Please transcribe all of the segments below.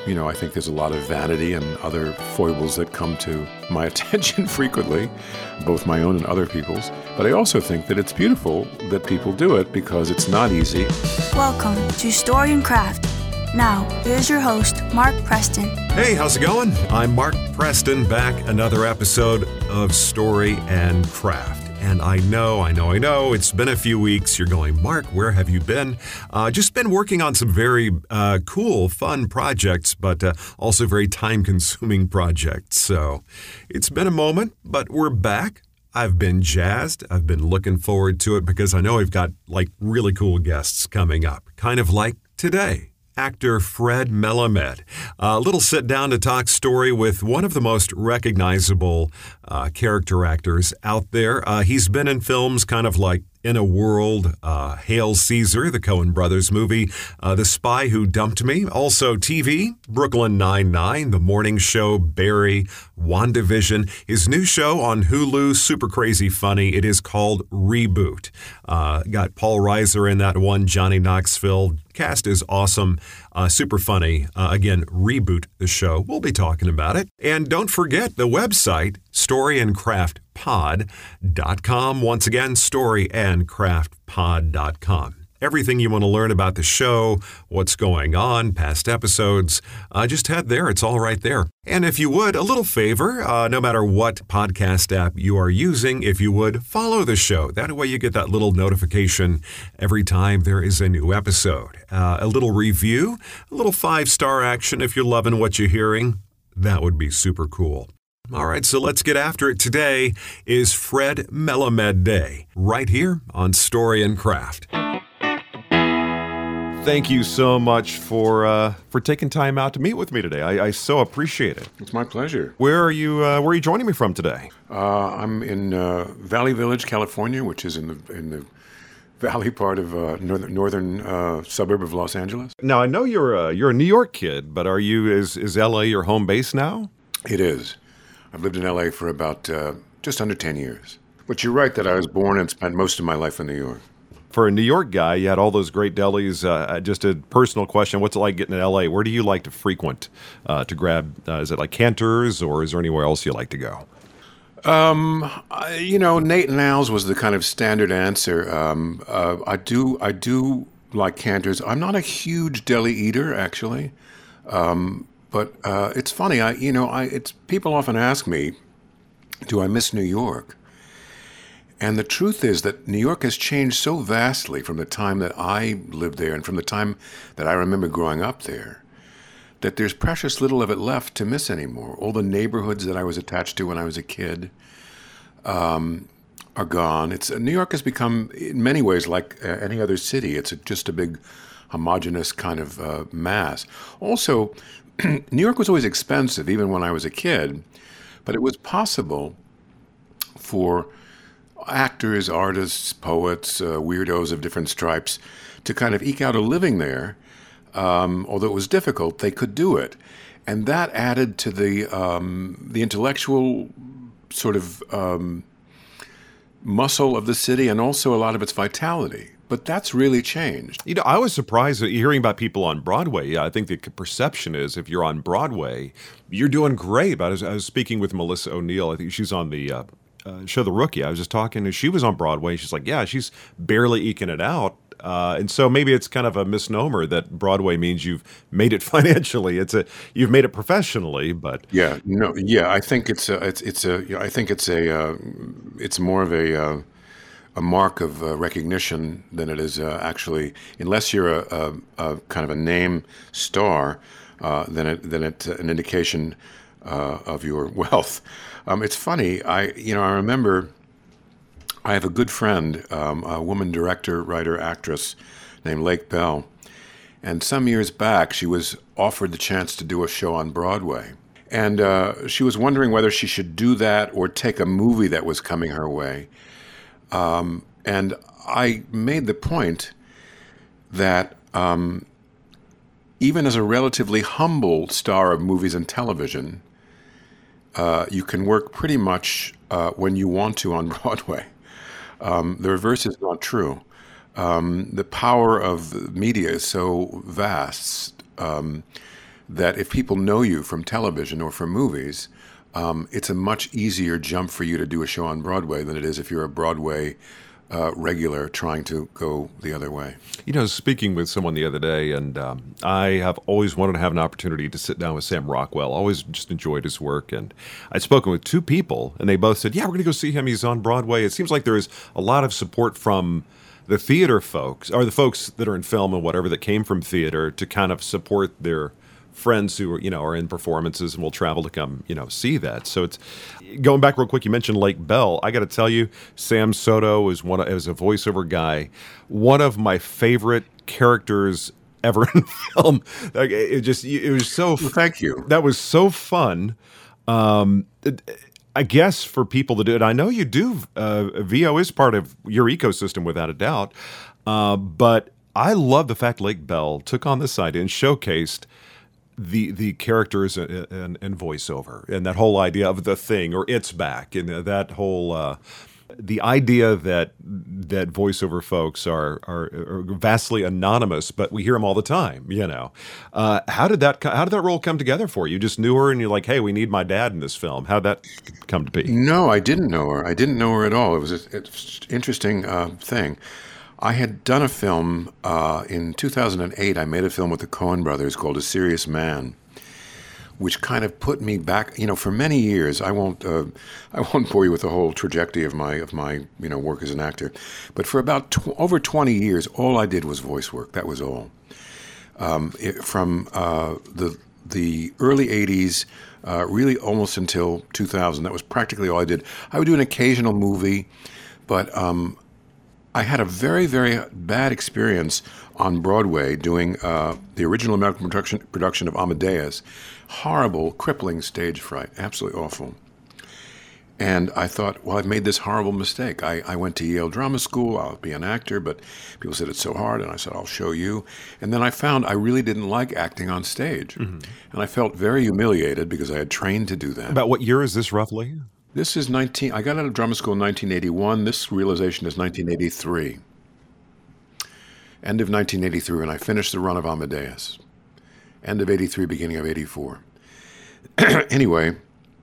I think there's a lot of vanity and other foibles that come to my attention frequently, both my own and other people's. But I also think that it's beautiful that people do it because it's not easy. Welcome to Story and Craft. Now, here's your host, Mark Preston. Hey, how's it going? I'm Mark Preston, back another episode of Story and Craft. And I know, it's been a few weeks. You're going, Mark, where have you been? Just been working on some very cool, fun projects, but also very time-consuming projects. So it's been a moment, but we're back. I've been jazzed. I've been looking forward to it because I know I've got really cool guests coming up, kind of like today. Actor Fred Melamed. A little sit down to talk story with one of the most recognizable character actors out there. He's been in films kind of like In a World, Hail Caesar, the Coen Brothers movie, The Spy Who Dumped Me, also TV, Brooklyn Nine-Nine, The Morning Show, Barry, WandaVision. His new show on Hulu, super crazy funny. It is called Reboot. Got Paul Reiser in that one, Johnny Knoxville. Cast is awesome, super funny. Again, Reboot the show. We'll be talking about it. And don't forget the website, storyandcraftpod.com. Once again, storyandcraftpod.com. Everything you want to learn about the show, what's going on, past episodes, just head there. It's all right there. And if you would, a little favor, no matter what podcast app you are using, if you would, follow the show. That way you get that little notification every time there is a new episode. A little review, a little 5-star action if you're loving what you're hearing. That would be super cool. All right, so let's get after it. Today is Fred Melamed Day, right here on Story and Craft. Thank you so much for taking time out to meet with me today. I so appreciate it. It's my pleasure. Where are you joining me from today? I'm in Valley Village, California, which is in the valley part of northern suburb of Los Angeles. Now I know you're a New York kid, but is LA your home base now? It is. I've lived in LA for about just under 10 years. But you're right that I was born and spent most of my life in New York. For a New York guy, you had all those great delis. Just a personal question, what's it like getting to L.A.? Where do you like to frequent to grab? Is it like Cantor's, or is there anywhere else you like to go? Nate and Al's was the kind of standard answer. I do like Cantor's. I'm not a huge deli eater, actually. But it's funny. People often ask me, do I miss New York? And the truth is that New York has changed so vastly from the time that I lived there and from the time that I remember growing up there, that there's precious little of it left to miss anymore. All the neighborhoods that I was attached to when I was a kid are gone. New York has become, in many ways, like any other city. It's just a big homogeneous kind of mass. Also, New York was always expensive, even when I was a kid, but it was possible for actors, artists, poets, weirdos of different stripes to kind of eke out a living there. Although it was difficult, they could do it. And that added to the intellectual sort of muscle of the city and also a lot of its vitality. But that's really changed. I was surprised at hearing about people on Broadway. Yeah, I think the perception is if you're on Broadway, you're doing great. But I was speaking with Melissa O'Neill. I think she's on the show The Rookie. I was just talking, and she was on Broadway. She's like, yeah, she's barely eking it out. And so maybe it's kind of a misnomer that Broadway means you've made it financially. You've made it professionally, but I think it's more of a mark of recognition than it is actually, unless you're a kind of a name star, then it's an indication of your wealth. It's funny. I remember I have a good friend, a woman director, writer, actress named Lake Bell. And some years back, she was offered the chance to do a show on Broadway. And she was wondering whether she should do that or take a movie that was coming her way. And I made the point that even as a relatively humble star of movies and television, you can work pretty much when you want to on Broadway. The reverse is not true. The power of media is so vast that if people know you from television or from movies, it's a much easier jump for you to do a show on Broadway than it is if you're a Broadway regular trying to go the other way. Speaking with someone the other day, and I have always wanted to have an opportunity to sit down with Sam Rockwell. Always just enjoyed his work, and I'd spoken with two people, and they both said, "Yeah, we're going to go see him. He's on Broadway." It seems like there is a lot of support from the theater folks, or the folks that are in film and whatever that came from theater, to kind of support their friends who are in performances and will travel to come see that. So it's going back real quick. You mentioned Lake Bell. I got to tell you, Sam Soto is as a voiceover guy, one of my favorite characters ever in film. Like, it was so. Well, thank you. That was so fun. I guess for people to do it, I know you do. VO is part of your ecosystem without a doubt. But I love the fact Lake Bell took on this idea and showcased the characters and voiceover, and that whole idea of the thing or it's back, and that whole the idea that voiceover folks are vastly anonymous, but we hear them all the time. How did that role come together for you? You just knew her, and you're like, hey, we need my dad in this film. How'd that come to be? No, I didn't know her. I didn't know her at all. It was an interesting thing. I had done a film in 2008. I made a film with the Coen brothers called A Serious Man, which kind of put me back. For many years, I won't bore you with the whole trajectory of my work as an actor, but for about over 20 years, all I did was voice work. That was all. From the early 80s, really almost until 2000, that was practically all I did. I would do an occasional movie, but I had a very, very bad experience on Broadway doing the original American production of Amadeus. Horrible, crippling stage fright, absolutely awful. And I thought, well, I've made this horrible mistake. I went to Yale Drama School, I'll be an actor, but people said it's so hard, and I said, I'll show you. And then I found I really didn't like acting on stage. Mm-hmm. And I felt very humiliated because I had trained to do that. About what year is this roughly? This is I got out of drama school in 1981. This realization is 1983. End of 1983, and I finished the run of Amadeus. End of 83, beginning of 84. Anyway,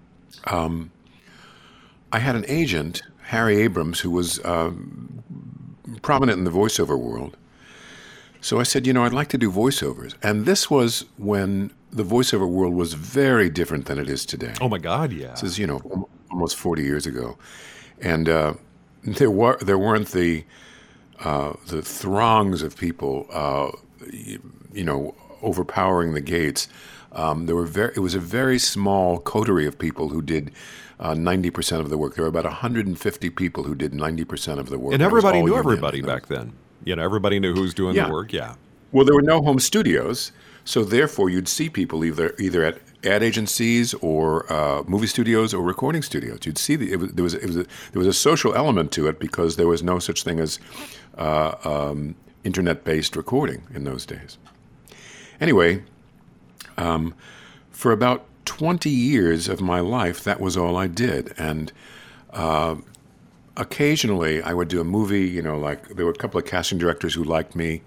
I had an agent, Harry Abrams, who was prominent in the voiceover world. So I said, I'd like to do voiceovers. And this was when the voiceover world was very different than it is today. Oh my God, yeah. This is, almost 40 years ago. And there weren't the throngs of people, overpowering the gates. It was a very small coterie of people who did 90% of the work. There were about 150 people who did 90% of the work. And everybody knew everybody back then. Everybody knew who was doing the work. Yeah. Well, there were no home studios, so therefore you'd see people either at ad agencies or movie studios or recording studios. You'd see there was a social element to it because there was no such thing as internet-based recording in those days. Anyway, for about 20 years of my life, that was all I did. And occasionally I would do a movie, like there were a couple of casting directors who liked me,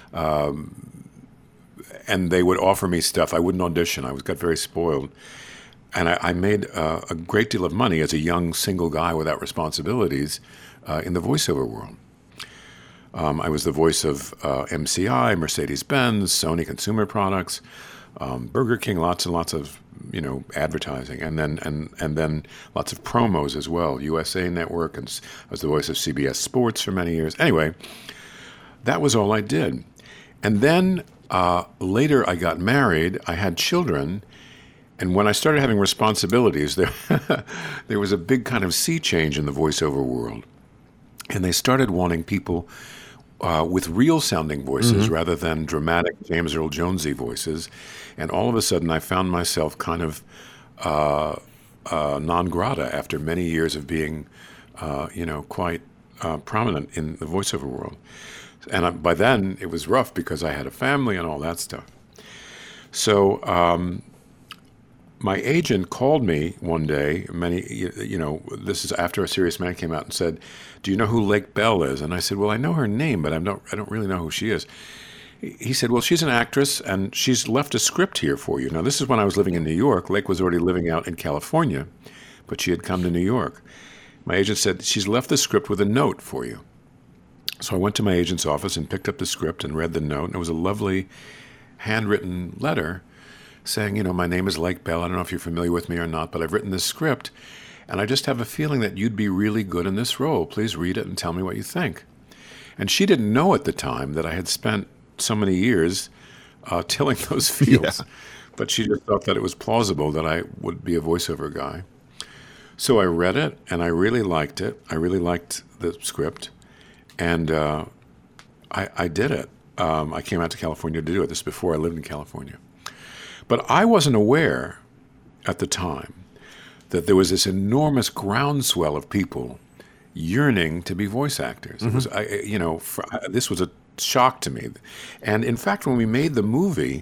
and they would offer me stuff. I wouldn't audition. I got very spoiled. And I made a great deal of money as a young single guy without responsibilities in the voiceover world. I was the voice of MCI, Mercedes-Benz, Sony Consumer Products, Burger King, lots and lots of advertising, and then lots of promos as well. USA Network, and I was the voice of CBS Sports for many years. Anyway, that was all I did. And then later I got married, I had children, and when I started having responsibilities, there was a big kind of sea change in the voiceover world. And they started wanting people with real-sounding voices rather than dramatic James Earl Jonesy voices. And all of a sudden I found myself kind of non grata after many years of being, quite prominent in the voiceover world. And by then, it was rough because I had a family and all that stuff. So my agent called me one day, this is after A Serious Man came out, and said, do you know who Lake Bell is? And I said, well, I know her name, but I don't really know who she is. he said, well, she's an actress and she's left a script here for you. Now, this is when I was living in New York. Lake was already living out in California, but she had come to New York. My agent said, she's left the script with a note for you. So I went to my agent's office and picked up the script and read the note. And it was a lovely handwritten letter saying, my name is Lake Bell. I don't know if you're familiar with me or not, but I've written this script. And I just have a feeling that you'd be really good in this role. Please read it and tell me what you think. And she didn't know at the time that I had spent so many years tilling those fields. Yeah. But she just thought that it was plausible that I would be a voiceover guy. So I read it, and I really liked it. I really liked the script. And I did it. I came out to California to do it. This is before I lived in California. But I wasn't aware at the time that there was this enormous groundswell of people yearning to be voice actors. It was, this was a shock to me. And in fact, when we made the movie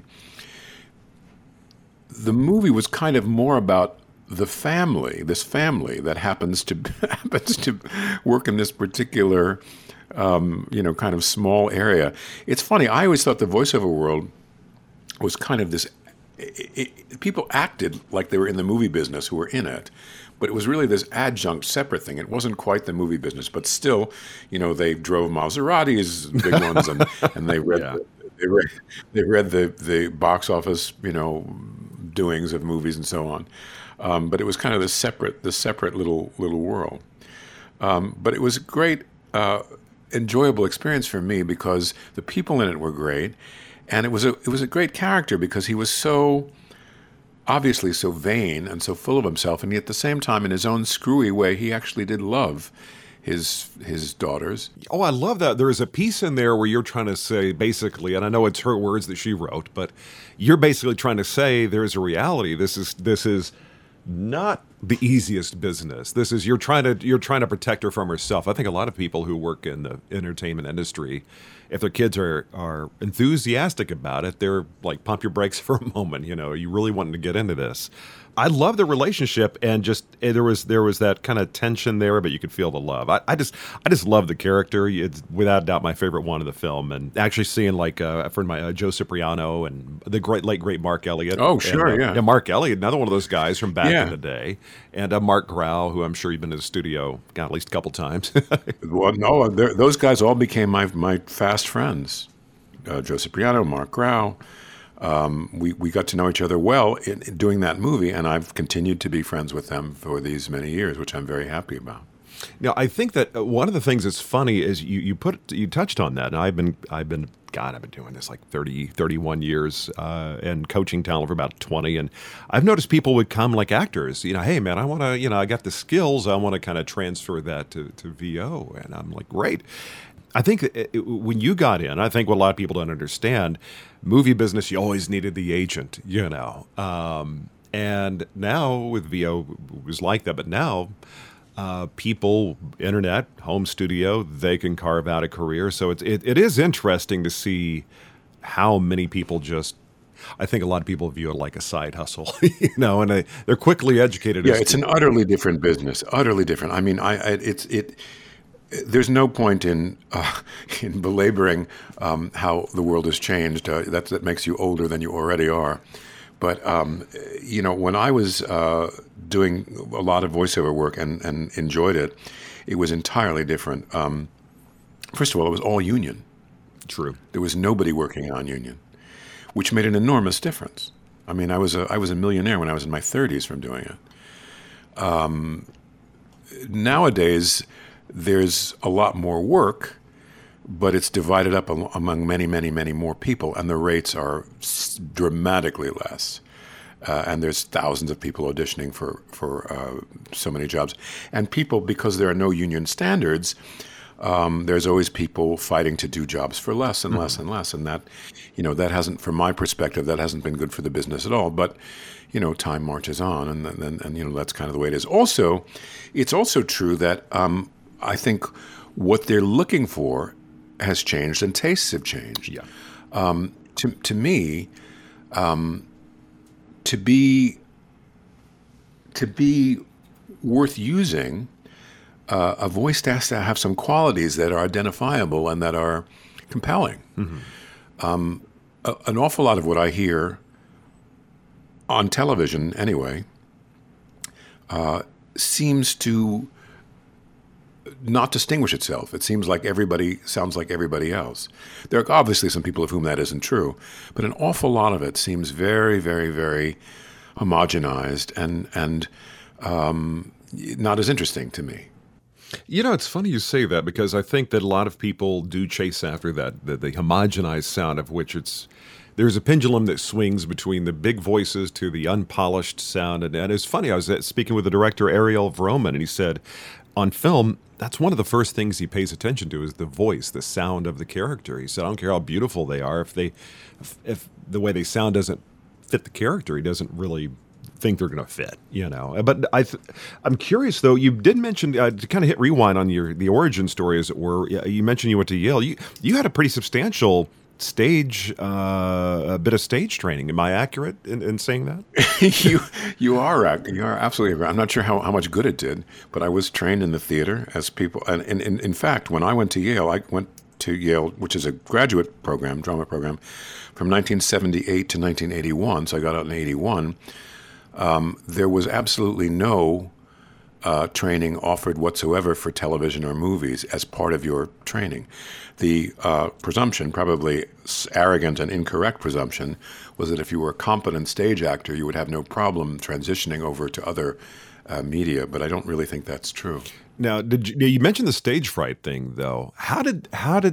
was kind of more about this family that happens to work in this particular, kind of small area. It's funny. I always thought the voiceover world was kind of this. People acted like they were in the movie business who were in it, but it was really this adjunct, separate thing. It wasn't quite the movie business, but still, they drove Maseratis, big ones, and they read they read the box office, doings of movies and so on. But it was kind of this separate little world. But it was a great, enjoyable experience for me because the people in it were great, and it was a great character because he was so obviously so vain and so full of himself, and yet at the same time, in his own screwy way, he actually did love his daughters. Oh, I love that. There is a piece in there where you're trying to say, basically, and I know it's her words that she wrote, but you're basically trying to say there's a reality. This is not the easiest business. This is you're trying to protect her from herself. I think a lot of people who work in the entertainment industry, if their kids are enthusiastic about it, they're like, pump your brakes for a moment. You really wanting to get into this. I love the relationship, and just there was that kind of tension there, but you could feel the love. I just love the character. It's without doubt my favorite one of the film, and actually seeing like a friend of mine, Joe Cipriano, and the late great Mark Elliott. Oh, sure, and, yeah, Mark Elliott, another one of those guys from back in the day, and Mark Grau, who I'm sure you've been to the studio at least a couple times. Well, no, those guys all became my fast friends. Joe Cipriano, Mark Grau. We got to know each other well in doing that movie, and I've continued to be friends with them for these many years, which I'm very happy about. Now, I think that one of the things that's funny is you touched on that, and I've been doing this like 31 years and coaching talent for about 20, and I've noticed people would come like actors, hey man, I want to, I got the skills, I want to kind of transfer that to VO, and I'm like, great. I think when you got in, I think what a lot of people don't understand, movie business, you always needed the agent, and now with VO it was like that, but now people, internet, home studio, they can carve out a career. So it is interesting to see how many people I think a lot of people view it like a side hustle, and they're quickly educated. Yeah, it's an utterly different business, utterly different. I mean, there's no point in belaboring how the world has changed. That makes you older than you already are. But when I was doing a lot of voiceover work and enjoyed it, it was entirely different. First of all, it was all union. True. There was nobody working non-union, which made an enormous difference. I mean, I was a millionaire when I was in my 30s from doing it. Nowadays, there's a lot more work, but it's divided up among many, many, many more people, and the rates are dramatically less. And there's thousands of people auditioning for so many jobs. And people, because there are no union standards, there's always people fighting to do jobs for less and less and less. And that, that hasn't, from my perspective, that hasn't been good for the business at all. But, time marches on, and that's kind of the way it is. Also, it's also true that I think what they're looking for has changed and tastes have changed. Yeah. To me, to be worth using, a voice has to have some qualities that are identifiable and that are compelling. An awful lot of what I hear on television, anyway, seems to not distinguish itself. It seems like everybody sounds like everybody else. There are obviously some people of whom that isn't true, but an awful lot of it seems very, very, very homogenized and not as interesting to me. It's funny you say that, because I think that a lot of people do chase after that, the homogenized sound, of which there's a pendulum that swings between the big voices to the unpolished sound. And it's funny, I was speaking with the director Ariel Vroman, and he said on film, that's one of the first things he pays attention to is the voice, the sound of the character. He said, I don't care how beautiful they are, if the way they sound doesn't fit the character, he doesn't really think they're going to fit, But I'm curious, though. You did mention, to kind of hit rewind on the origin story, as it were. You mentioned you went to Yale. You had a pretty substantial a bit of stage training. Am I accurate in saying that? You are absolutely right. I'm not sure how much good it did, but I was trained in the theater as people. And in fact, when I went to Yale, which is a graduate program, drama program, from 1978 to 1981. So I got out in 81. There was absolutely no training offered whatsoever for television or movies as part of your training. The presumption, probably arrogant and incorrect presumption, was that if you were a competent stage actor, you would have no problem transitioning over to other media. But I don't really think that's true. Now, you mentioned the stage fright thing, though? How did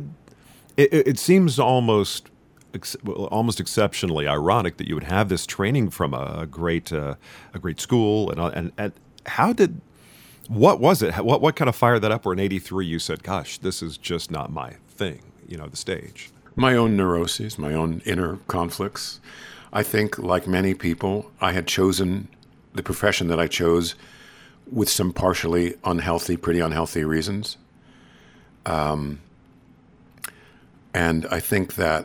it seems almost exceptionally ironic that you would have this training from a great school, and what was it? What kind of fired that up? Where in '83 you said, "Gosh, this is just not my thing," the stage. My own neuroses, my own inner conflicts. I think, like many people, I had chosen the profession that I chose with some partially pretty unhealthy reasons. And I think that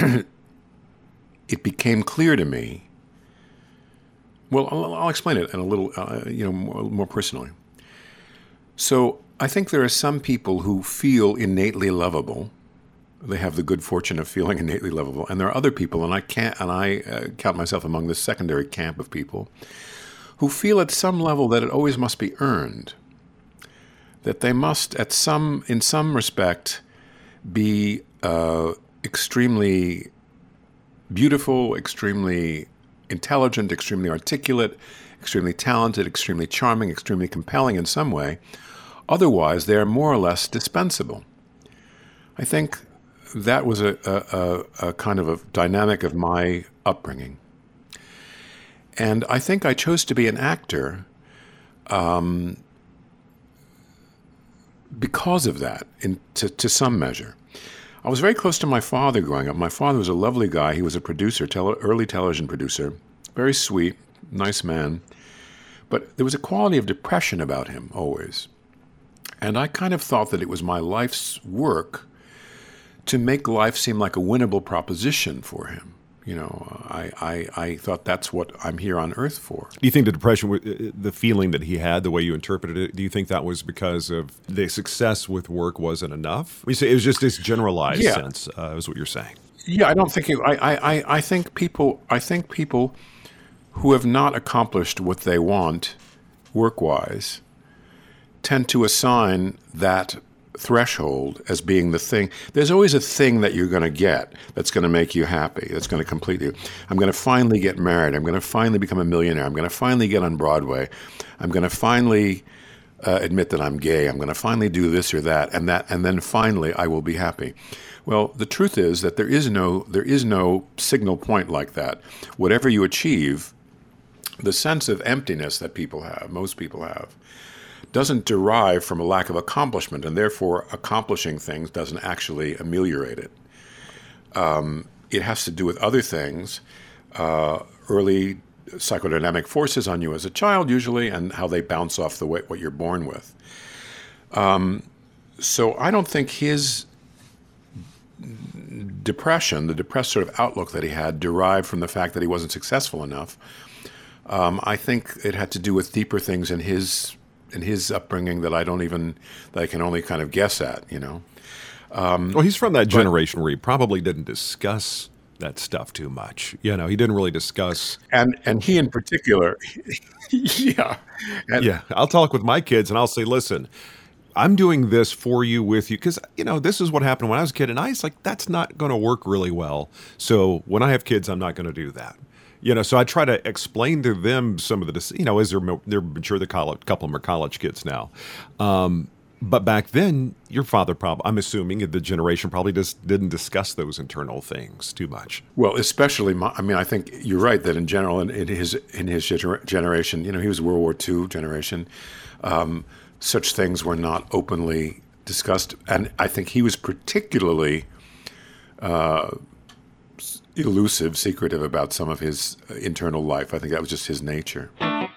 it became clear to me. Well, I'll explain it in a little, more personally. So I think there are some people who feel innately lovable. They have the good fortune of feeling innately lovable, and there are other people, and I count myself among the secondary camp of people who feel at some level that it always must be earned, that they must, in some respect, be extremely beautiful, extremely intelligent, extremely articulate, extremely talented, extremely charming, extremely compelling in some way. Otherwise, they are more or less dispensable. I think that was a kind of a dynamic of my upbringing. And I think I chose to be an actor because of that, to some measure. I was very close to my father growing up. My father was a lovely guy. He was a producer, early television producer, very sweet, nice man. But there was a quality of depression about him always. And I kind of thought that it was my life's work to make life seem like a winnable proposition for him. I thought that's what I'm here on earth for. Do you think the depression, the feeling that he had, the way you interpreted it, do you think that was because of the success with work wasn't enough? You say it was just this generalized sense, is what you're saying. Yeah, I don't think I think people who have not accomplished what they want work-wise tend to assign that threshold as being the thing. There's always a thing that you're going to get that's going to make you happy, that's going to complete you. I'm going to finally get married. I'm going to finally become a millionaire. I'm going to finally get on Broadway. I'm going to finally admit that I'm gay. I'm going to finally do this or that, and then finally I will be happy. Well, the truth is that there is no signal point like that. Whatever you achieve, the sense of emptiness that most people have, doesn't derive from a lack of accomplishment, and therefore accomplishing things doesn't actually ameliorate it. It has to do with other things, early psychodynamic forces on you as a child usually, and how they bounce off what you're born with. So I don't think his depression, the depressed sort of outlook that he had, derived from the fact that he wasn't successful enough. I think it had to do with deeper things in his upbringing that I can only kind of guess at, Well, he's from that But generation where he probably didn't discuss that stuff too much. He didn't really discuss. and he in particular, yeah, and Yeah, I'll talk with my kids and I'll say, listen, I'm doing this for you, with you, because this is what happened when I was a kid, and I was like, that's not going to work really well. So when I have kids, I'm not going to do that. So I try to explain to them some of the, as they're mature, the college, couple of them are college kids now. But back then, your father probably, I'm assuming the generation probably just didn't discuss those internal things too much. well, especially I mean, I think you're right that in general, in his generation, he was World War II generation. Such things were not openly discussed, and I think he was particularly elusive, secretive about some of his internal life. I think that was just his nature.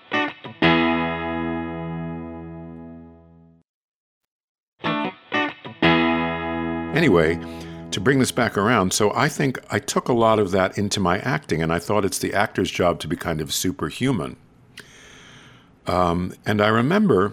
Anyway, to bring this back around, so I think I took a lot of that into my acting, and I thought it's the actor's job to be kind of superhuman. And I remember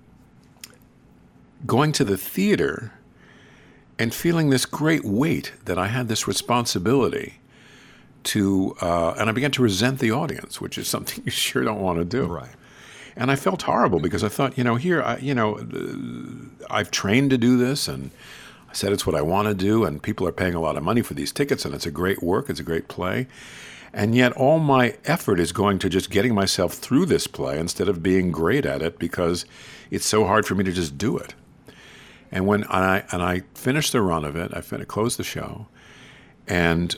going to the theater and feeling this great weight that I had this responsibility to, and I began to resent the audience, which is something you sure don't want to do. Right. And I felt horrible because I thought, I've trained to do this, and I said it's what I want to do, and people are paying a lot of money for these tickets, and it's a great work, it's a great play. And yet all my effort is going to just getting myself through this play instead of being great at it because it's so hard for me to just do it. And when I finished the run of it, I closed the show, and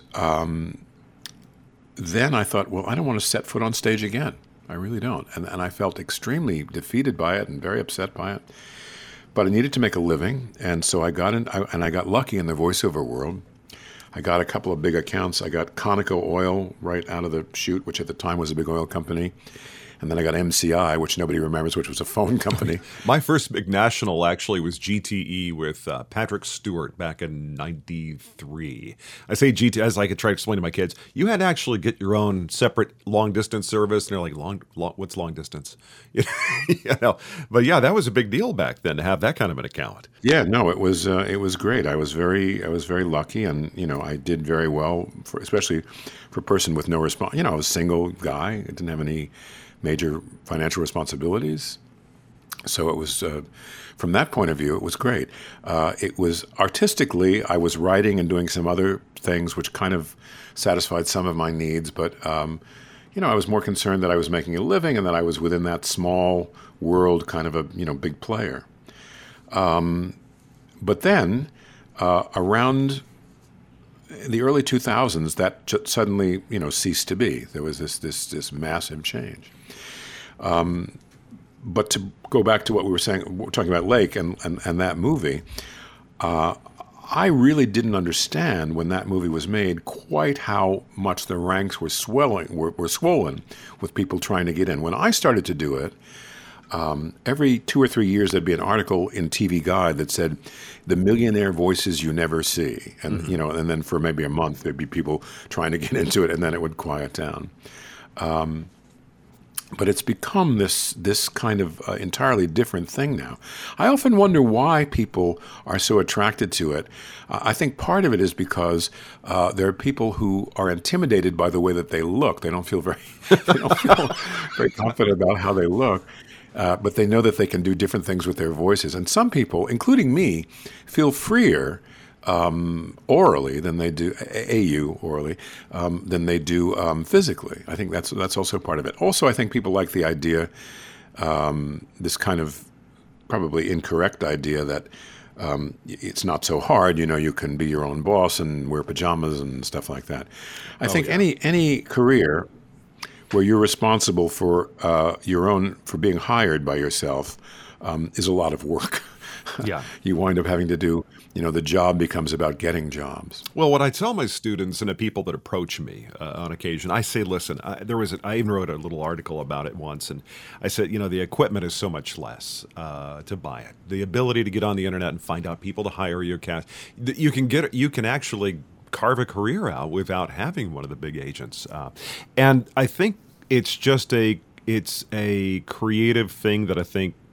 then I thought, well, I don't want to set foot on stage again. I really don't. And I felt extremely defeated by it and very upset by it. But I needed to make a living, and so I got I got lucky in the voiceover world. I got a couple of big accounts. I got Conoco Oil right out of the chute, which at the time was a big oil company. And then I got MCI, which nobody remembers, which was a phone company. My first big national actually was GTE with Patrick Stewart back in '93. I say GTE as I could try to explain to my kids. You had to actually get your own separate long distance service, and they're like, long what's long distance? But yeah, that was a big deal back then to have that kind of an account. Yeah, no, it was great. I was very lucky, and I did very well, especially for a person with no response. I was a single guy. I didn't have any major financial responsibilities. So it was, from that point of view, it was great. It was artistically, I was writing and doing some other things which kind of satisfied some of my needs, but I was more concerned that I was making a living and that I was within that small world kind of a big player. But then around the early 2000s, that suddenly ceased to be. There was this massive change. But to go back to what we were saying, we're talking about Lake and that movie, I really didn't understand when that movie was made quite how much the ranks were swollen with people trying to get in. When I started to do it, every 2 or 3 years there'd be an article in TV Guide that said the millionaire voices you never see, and and then for maybe a month there'd be people trying to get into it, and then it would quiet down. But it's become this kind of entirely different thing now. I often wonder why people are so attracted to it. I think part of it is because there are people who are intimidated by the way that they look. They don't feel very very confident about how they look. But they know that they can do different things with their voices. And some people, including me, feel freer orally than they do orally than they do physically. I think that's also part of it. Also, I think people like the idea, this kind of probably incorrect idea that it's not so hard. You can be your own boss and wear pajamas and stuff like that. I think any career where you're responsible for for being hired by yourself is a lot of work. Yeah. You wind up having to do, the job becomes about getting jobs. Well, what I tell my students and the people that approach me on occasion, I say, listen, I even wrote a little article about it once, and I said, the equipment is so much less to buy it. The ability to get on the internet and find out people to hire your cast, you can actually carve a career out without having one of the big agents. And I think it's just a creative thing that I think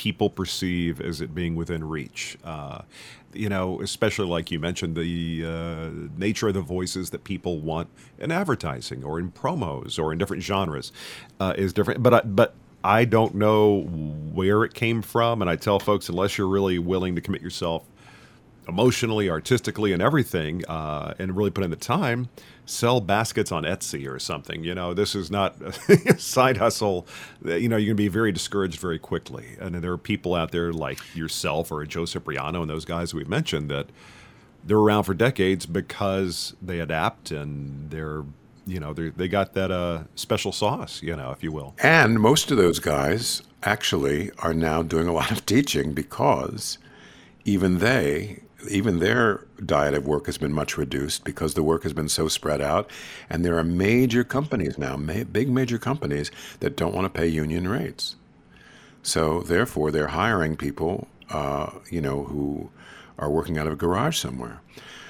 people perceive as it being within reach. Especially like you mentioned, the nature of the voices that people want in advertising or in promos or in different genres is different. But I don't know where it came from, and I tell folks, unless you're really willing to commit yourself emotionally, artistically, and everything, and really put in the time, sell baskets on Etsy or something. This is not a side hustle. You're going to be very discouraged very quickly. And there are people out there like yourself or Joe Cipriano and those guys we've mentioned that they're around for decades because they adapt and they got that special sauce, if you will. And most of those guys actually are now doing a lot of teaching because even their diet of work has been much reduced because the work has been so spread out. And there are major companies now, big major companies that don't want to pay union rates. So therefore, they're hiring people, who are working out of a garage somewhere.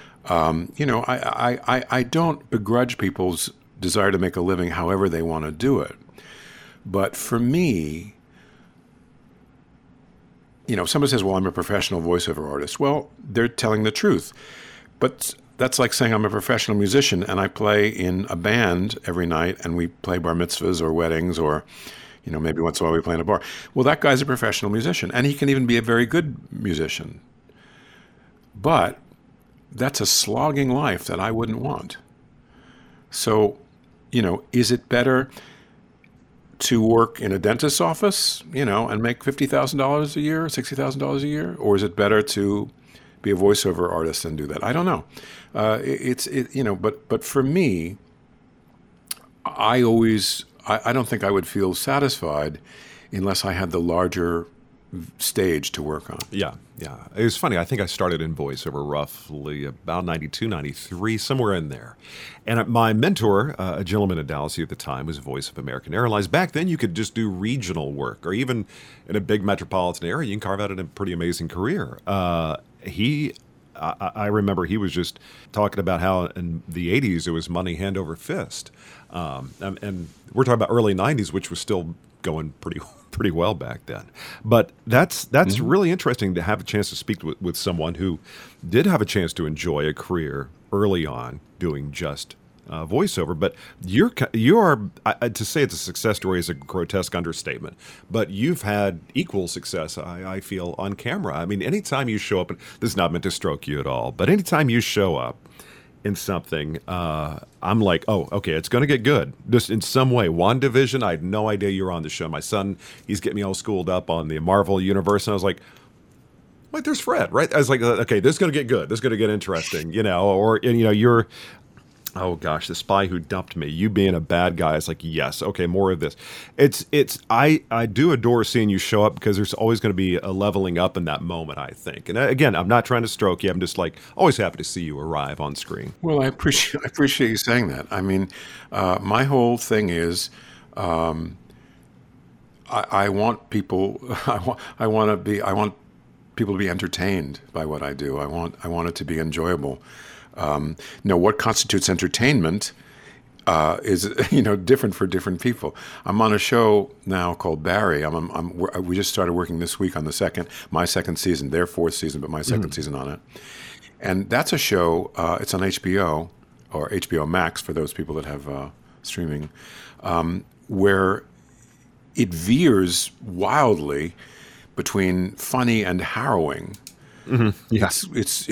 I don't begrudge people's desire to make a living however they want to do it. But for me, somebody says, well, I'm a professional voiceover artist. Well, they're telling the truth. But that's like saying I'm a professional musician and I play in a band every night and we play bar mitzvahs or weddings or, maybe once in a while we play in a bar. Well, that guy's a professional musician and he can even be a very good musician. But that's a slogging life that I wouldn't want. So, is it better to work in a dentist's office, and make $50,000 a year, $60,000 a year? Or is it better to be a voiceover artist and do that? I don't know. But for me, I don't think I would feel satisfied unless I had the larger stage to work on. Yeah. It was funny. I think I started in voiceover roughly about 92, 93, somewhere in there. And my mentor, a gentleman in Dallas at the time, was voice of American Airlines. Back then, you could just do regional work, or even in a big metropolitan area, you can carve out a pretty amazing career. I remember he was just talking about how in the 80s it was money hand over fist. And we're talking about early 90s, which was still going pretty well back then. But that's really interesting to have a chance to speak with someone who did have a chance to enjoy a career early on doing just voiceover. But you are to say it's a success story is a grotesque understatement. But you've had equal success, I feel, on camera. I mean, anytime you show up, and this is not meant to stroke you at all, but anytime you show up in something, I'm like, oh, okay, it's going to get good. Just in some way. WandaVision, I had no idea you were on the show. My son, he's getting me all schooled up on the Marvel universe, and I was like, wait, there's Fred, right? I was like, okay, this is going to get good. This is going to get interesting, you're, oh gosh, the spy who dumped me, you being a bad guy. It's like, yes, okay, more of this. I do adore seeing you show up because there's always going to be a leveling up in that moment, I think. And again, I'm not trying to stroke you. I'm just like always happy to see you arrive on screen. Well, I appreciate you saying that. I mean, my whole thing is, I want people, I want people to be entertained by what I do. I want it to be enjoyable. What constitutes entertainment is different for different people. I'm on a show now called Barry. We just started working this week on my second season, their fourth season, but my second season on it. And that's a show. It's on HBO or HBO Max for those people that have streaming, where it veers wildly between funny and harrowing. Mm-hmm. Yes, it's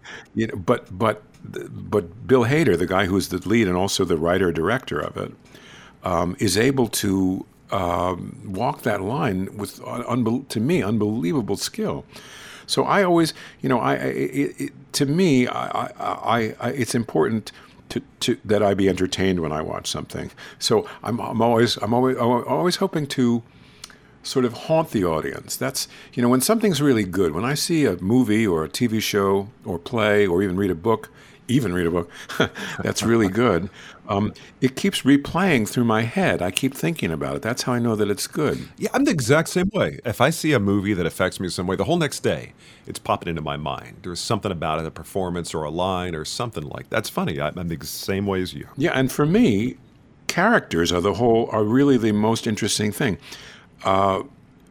but Bill Hader, the guy who's the lead and also the writer-director of it, is able to walk that line with, to me, unbelievable skill. So I always, to me, it's important to that I be entertained when I watch something. So I'm always hoping to sort of haunt the audience. That's, when something's really good, when I see a movie or a TV show or play or even read a book that's really good, it keeps replaying through my head. I keep thinking about it. That's how I know that it's good. Yeah, I'm the exact same way. If I see a movie that affects me in some way, the whole next day, it's popping into my mind. There's something about it, a performance or a line or something like that. That's funny. I'm the same way as you. Yeah, and for me, characters are really the most interesting thing.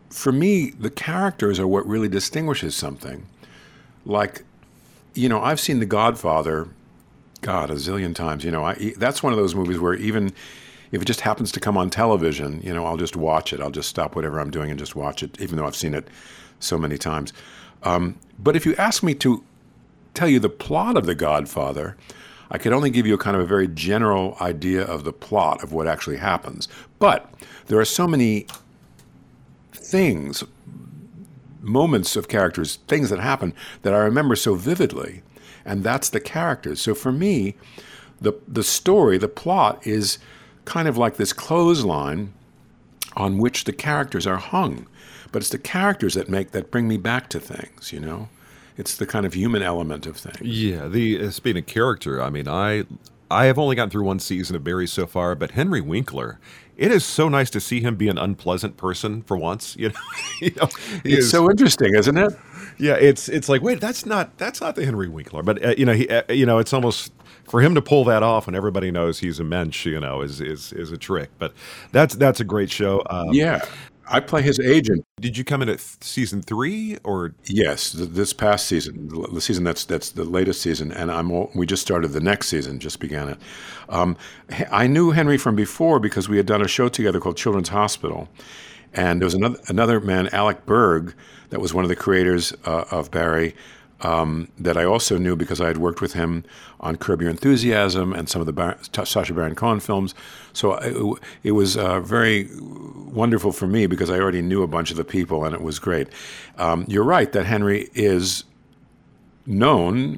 for me, the characters are what really distinguishes something. Like, I've seen The Godfather, God, a zillion times. That's one of those movies where even if it just happens to come on television, I'll just watch it. I'll just stop whatever I'm doing and just watch it, even though I've seen it so many times. But if you ask me to tell you the plot of The Godfather, I could only give you a kind of a very general idea of the plot of what actually happens. But there are so many things, moments of characters, things that happen that I remember so vividly, and that's the characters. So for me, the story, the plot is kind of like this clothesline on which the characters are hung. But it's the characters that bring me back to things, It's the kind of human element of things. Yeah, speaking of character, I mean, I have only gotten through one season of Barry so far, but Henry Winkler, it is so nice to see him be an unpleasant person for once. It's so interesting, isn't it? Yeah, it's like, wait, that's not the Henry Winkler, but it's almost for him to pull that off when everybody knows he's a mensch, is a trick. But that's a great show. Yeah. I play his agent. Did you come in at season 3 or? Yes, this past season, the season that's the latest season, and we just started the next season, just began it. I knew Henry from before because we had done a show together called Children's Hospital, and there was another man, Alec Berg, that was one of the creators of Barry. That I also knew because I had worked with him on Curb Your Enthusiasm and some of the Sacha Baron Cohen films. So it was very wonderful for me because I already knew a bunch of the people, and it was great. You're right that Henry is known,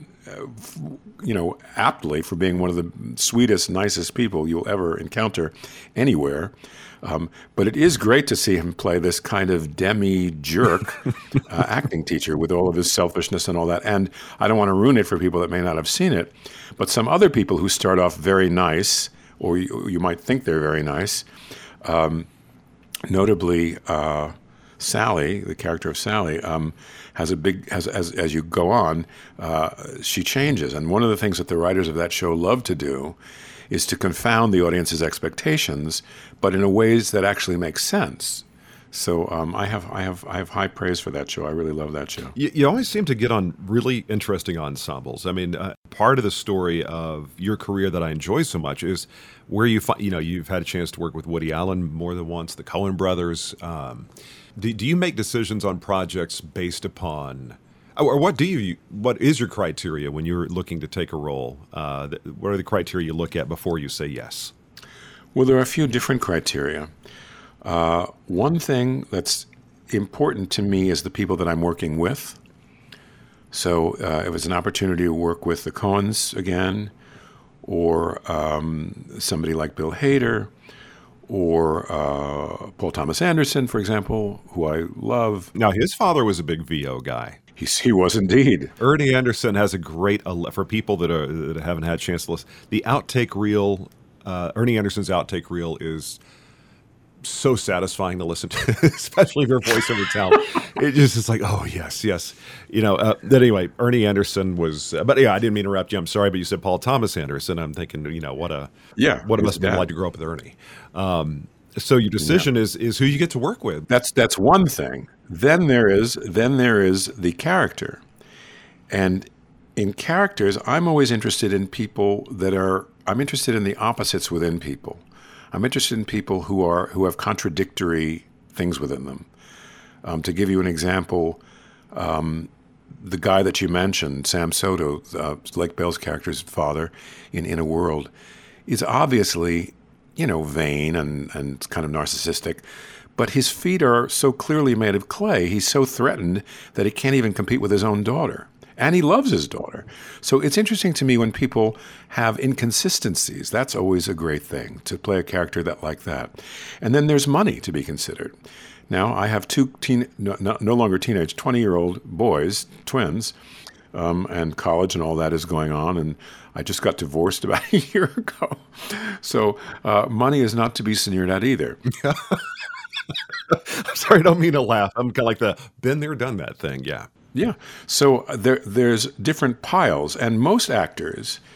aptly for being one of the sweetest, nicest people you'll ever encounter anywhere. But it is great to see him play this kind of demi-jerk acting teacher with all of his selfishness and all that. And I don't want to ruin it for people that may not have seen it, but some other people who start off very nice, or you might think they're very nice, notably Sally, the character of Sally, has a big, as you go on, she changes. And one of the things that the writers of that show love to do is to confound the audience's expectations, but in a ways that actually make sense. So I have high praise for that show. I really love that show. You always seem to get on really interesting ensembles. I mean, part of the story of your career that I enjoy so much is where you've had a chance to work with Woody Allen more than once, the Coen brothers. Do you make decisions on projects based upon? Or what is your criteria when you're looking to take a role? What are the criteria you look at before you say yes? Well, there are a few different criteria. One thing that's important to me is the people that I'm working with. So if it's an opportunity to work with the Coens again, or somebody like Bill Hader, or Paul Thomas Anderson, for example, who I love. Now, his father was a big VO guy. He was indeed. Ernie Anderson has a great, for people that haven't had a chance to listen, the outtake reel, Ernie Anderson's outtake reel is so satisfying to listen to, especially for voiceover talent. It just is like, oh, yes. But anyway, Ernie Anderson was, but yeah, I didn't mean to interrupt you. I'm sorry, but you said Paul Thomas Anderson. I'm thinking, what it must have been like to grow up with Ernie. So your decision is who you get to work with. That's one thing. Then there is the character. And in characters, I'm always interested in people I'm interested in the opposites within people. I'm interested in people who have contradictory things within them. To give you an example, the guy that you mentioned, Sam Soto, Lake Bell's character's father in A World, is obviously, vain and kind of narcissistic, but his feet are so clearly made of clay. He's so threatened that he can't even compete with his own daughter. And he loves his daughter. So it's interesting to me when people have inconsistencies. That's always a great thing, to play a character like that. And then there's money to be considered. Now, I have two no longer teenage, 20-year-old boys, twins, and college and all that is going on. And I just got divorced about a year ago. So money is not to be sneered at either. I'm sorry, I don't mean to laugh. I'm kind of like the been there, done that thing. Yeah. Yeah. So there's different piles, and most actors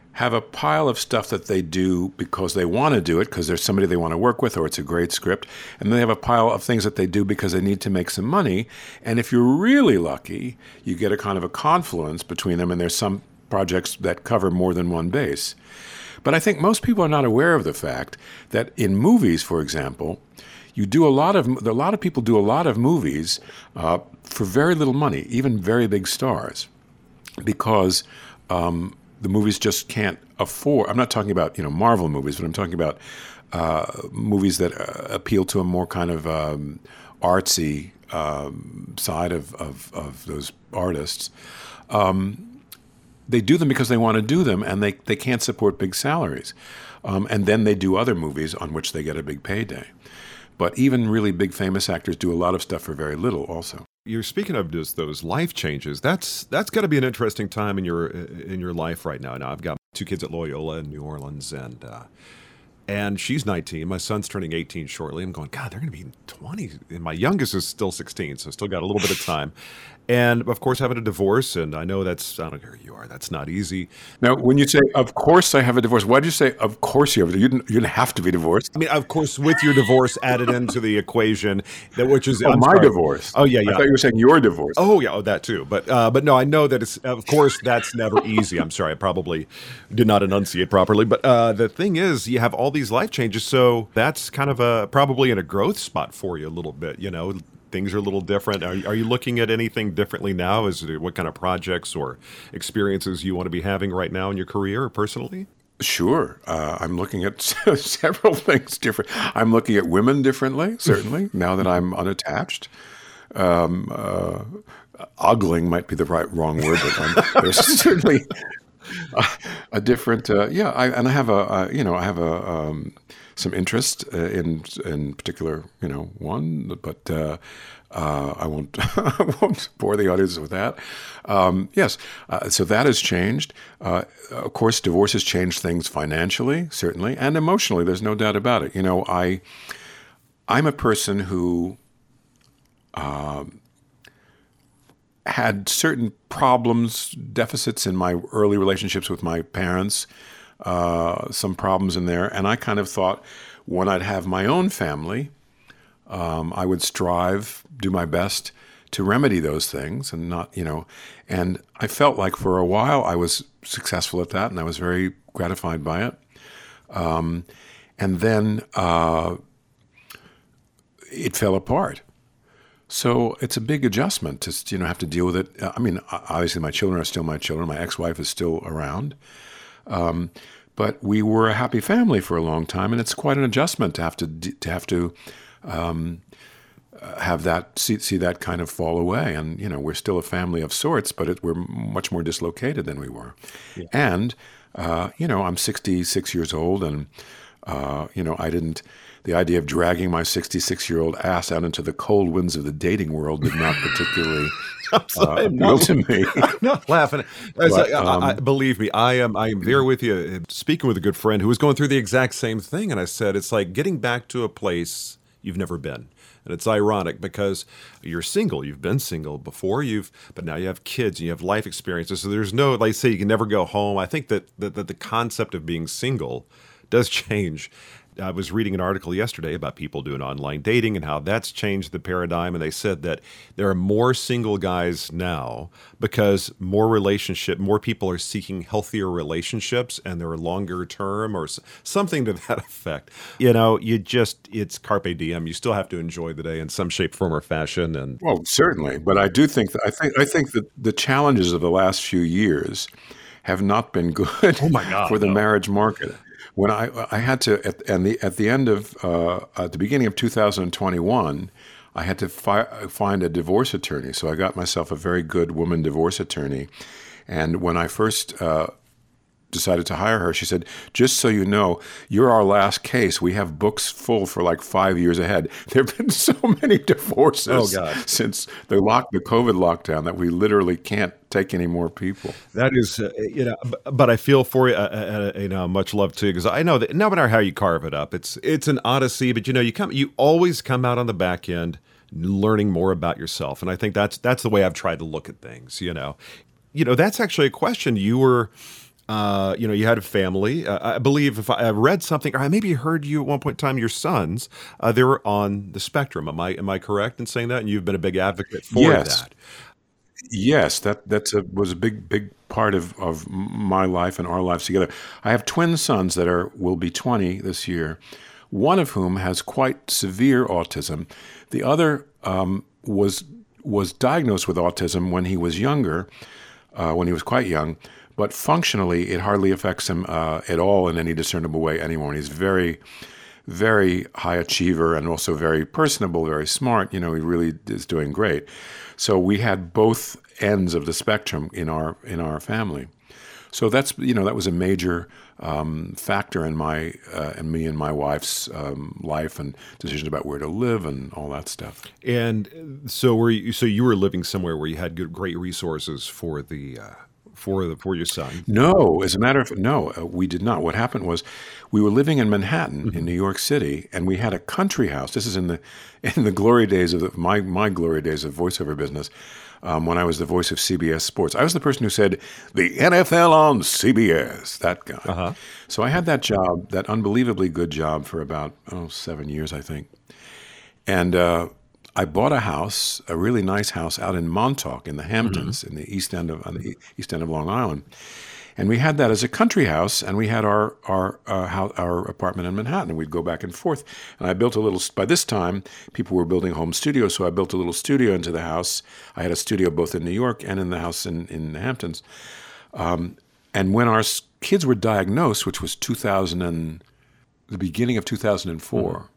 have a pile of stuff that they do because they want to do it, because there's somebody they want to work with, or it's a great script. And they have a pile of things that they do because they need to make some money. And if you're really lucky, you get a kind of a confluence between them, and there's some projects that cover more than one base. But I think most people are not aware of the fact that in movies, for example, a lot of people do a lot of movies for very little money, even very big stars, because the movies just can't afford. I'm not talking about Marvel movies, but I'm talking about movies that appeal to a more kind of artsy side of those artists. They do them because they want to do them, and they can't support big salaries. And then they do other movies on which they get a big payday. But even really big famous actors do a lot of stuff for very little also. You're speaking of just those life changes. That's got to be an interesting time in your life right now. Now I've got 2 kids at Loyola in New Orleans, and she's 19. My son's turning 18 shortly. I'm going, God, they're going to be 20. And my youngest is still 16, so still got a little bit of time. And, of course, having a divorce, and I know I don't care who you are, that's not easy. Now, when you say, of course I have a divorce, why did you say, of course you have a divorce? You didn't have to be divorced. I mean, of course, with your divorce added into the equation, which is... divorce. Oh, yeah. I thought you were saying your divorce. Oh, yeah, that too. But no, I know that of course, that's never easy. I'm sorry, I probably did not enunciate properly. But the thing is, you have all these life changes, so that's kind of probably in a growth spot for you a little bit, Things are a little different. Are you looking at anything differently now? What kind of projects or experiences you want to be having right now in your career or personally? Sure. I'm looking at several things different. I'm looking at women differently, certainly, now that I'm unattached. Ogling might be the wrong word, but there's certainly a different. I have some interest in particular, one, but I won't bore the audience with that. Yes, so that has changed. Of course, divorce has changed things financially, certainly, and emotionally. There's no doubt about it. I'm a person who had certain problems, deficits in my early relationships with my parents. Some problems in there. And I kind of thought when I'd have my own family, I would strive, do my best to remedy those things and not, and I felt like for a while I was successful at that and I was very gratified by it. And then it fell apart. So it's a big adjustment to, have to deal with it. I mean, obviously my children are still my children. My ex-wife is still around. But we were a happy family for a long time, and it's quite an adjustment to have that see that kind of fall away. And we're still a family of sorts, but we're much more dislocated than we were. Yeah. And I'm 66 years old, and I didn't. The idea of dragging my 66-year-old ass out into the cold winds of the dating world did not particularly appeal to me. I'm not laughing. Believe me, I am there with you. Speaking with a good friend who was going through the exact same thing, and I said, it's like getting back to a place you've never been. And it's ironic because you're single. You've been single before, but now you have kids and you have life experiences. So there's no, like I say, you can never go home. I think that the concept of being single does change. I was reading an article yesterday about people doing online dating and how that's changed the paradigm. And they said that there are more single guys now because more people are seeking healthier relationships and they're longer term or something to that effect. It's carpe diem. You still have to enjoy the day in some shape, form, or fashion. And well, certainly. But I do think I think that the challenges of the last few years have not been good for the marriage market. When I had to at the beginning of 2021, I had to find a divorce attorney. So I got myself a very good woman divorce attorney, and when I first decided to hire her, she said, "Just so you know, you're our last case. We have books full for like 5 years ahead." There have been so many divorces since the COVID lockdown that we literally can't take any more people. That is, but I feel for you, much love too, because I know that no matter how you carve it up, it's an odyssey, but you always come out on the back end learning more about yourself. And I think that's the way I've tried to look at things, That's actually a question you were You had a family. I believe if I read something, or I maybe heard you at one point in time, your sons, they were on the spectrum. Am I correct in saying that? And you've been a big advocate for Yes, that. yes, was a big part of my life and our lives together. I have twin sons that will be 20 this year. One of whom has quite severe autism. The other was diagnosed with autism when he was younger, when he was quite young. But functionally, it hardly affects him at all in any discernible way anymore. And he's very, very high achiever and also very personable, very smart. He really is doing great. So we had both ends of the spectrum in our family. So that was a major factor in me and my wife's life and decisions about where to live and all that stuff. And so you were living somewhere where you had great resources for for your son? No, as a matter of no, we did not. What happened was, we were living in Manhattan, in New York City, and we had a country house. This is in the glory days of my glory days of voiceover business. When I was the voice of CBS Sports, I was the person who said the NFL on CBS. That guy. Uh-huh. So I had that job, that unbelievably good job, for about 7 years, I think, and. I bought a house, a really nice house out in Montauk in the Hamptons, in the east end of Long Island, and we had that as a country house, and we had our apartment in Manhattan, and we'd go back and forth. And I built a little. By this time, people were building home studios, so I built a little studio into the house. I had a studio both in New York and in the house in the Hamptons. And when our kids were diagnosed, which was the beginning of 2004.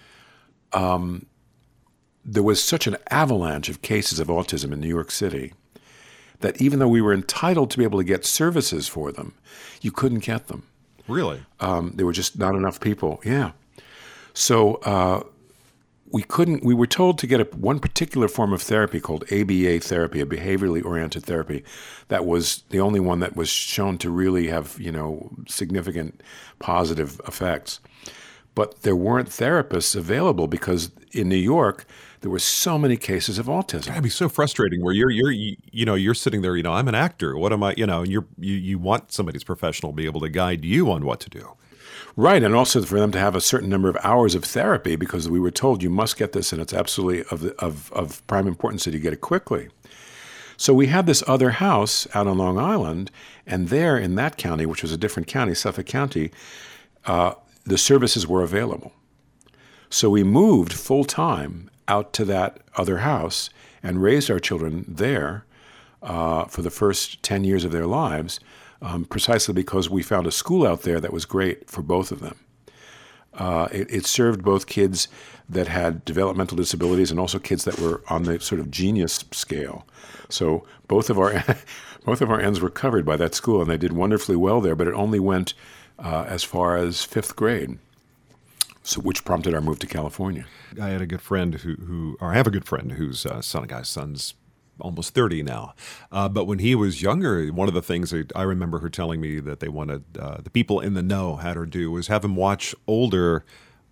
There was such an avalanche of cases of autism in New York City that even though we were entitled to be able to get services for them, you couldn't get them. Really? There were just not enough people. Yeah. So we were told to get one particular form of therapy called ABA therapy, a behaviorally oriented therapy. That was the only one that was shown to really have, significant positive effects. But there weren't therapists available because in New York, there were so many cases of autism. That'd be so frustrating. Where you're sitting there. I'm an actor. What am I? And you want somebody's professional to be able to guide you on what to do. Right, and also for them to have a certain number of hours of therapy, because we were told you must get this, and it's absolutely of prime importance that you get it quickly. So we had this other house out on Long Island, and there in that county, which was a different county, Suffolk County, the services were available. So we moved full time out to that other house and raised our children there for the first 10 years of their lives, precisely because we found a school out there that was great for both of them. It served both kids that had developmental disabilities and also kids that were on the sort of genius scale. So both of our ends were covered by that school, and they did wonderfully well there, but it only went as far as fifth grade, which prompted our move to California. I had a good friend I have a good friend whose son's almost 30 now. But when he was younger, one of the things that I remember her telling me that they wanted, the people in the know had her do, was have him watch older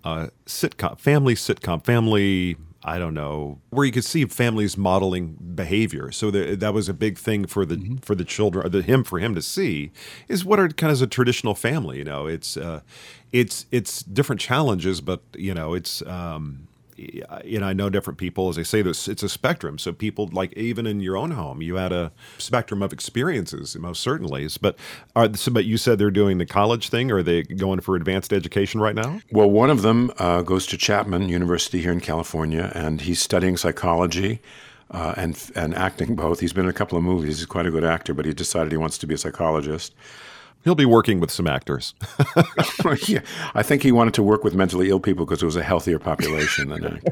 family, I don't know, where you could see families modeling behavior. So that was a big thing for the children, or for him to see, is what are kind of a traditional family. It's different challenges, but it's. I know different people, as they say, this it's a spectrum. So people, like, even in your own home, you had a spectrum of experiences, most certainly. But you said they're doing the college thing, or are they going for advanced education right now? Well, one of them goes to Chapman University here in California, and he's studying psychology and acting both. He's been in a couple of movies. He's quite a good actor, but he decided he wants to be a psychologist. He'll be working with some actors. Yeah, I think he wanted to work with mentally ill people because it was a healthier population than actors.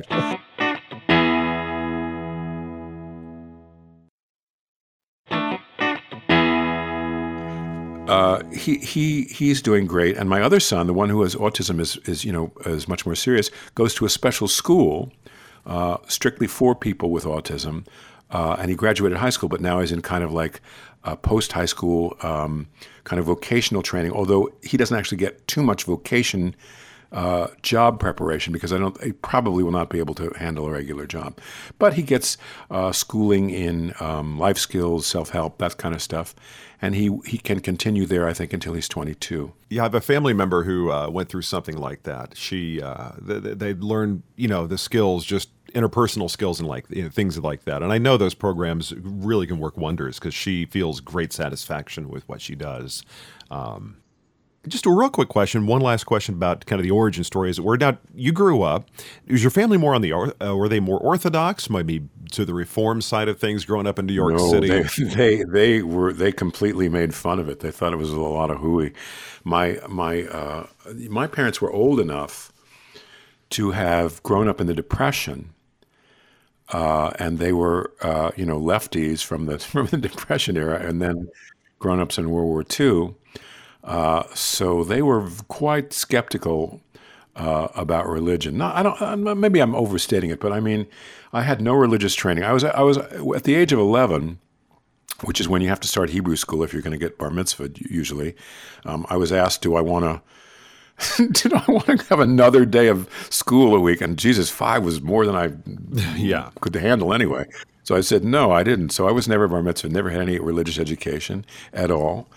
He's doing great, and my other son, the one who has autism, is much more serious, goes to a special school strictly for people with autism, and he graduated high school, but now he's in kind of like post-high school kind of vocational training, although he doesn't actually get too much vocation job preparation because he probably will not be able to handle a regular job. But he gets schooling in life skills, self-help, that kind of stuff. And he can continue there, I think, until he's 22. Yeah, I have a family member who went through something like that. They learned, the skills, just interpersonal skills and things like that. And I know those programs really can work wonders because she feels great satisfaction with what she does. Just a real quick question. One last question about kind of the origin story. As it were, now you grew up. Was your family more on were they more Orthodox, maybe to the Reform side of things, growing up in New York City? They completely made fun of it. They thought it was a lot of hooey. My parents were old enough to have grown up in the Depression, and they were lefties from the Depression era, and then grown-ups in World War II. So they were quite skeptical about religion. Maybe I'm overstating it, but I mean, I had no religious training. I was at the age of 11, which is when you have to start Hebrew school if you're going to get bar mitzvah usually. I was asked, did I want to have another day of school a week? And Jesus, 5 was more than I could handle anyway. So I said, no, I didn't. So I was never bar mitzvah, never had any religious education at all.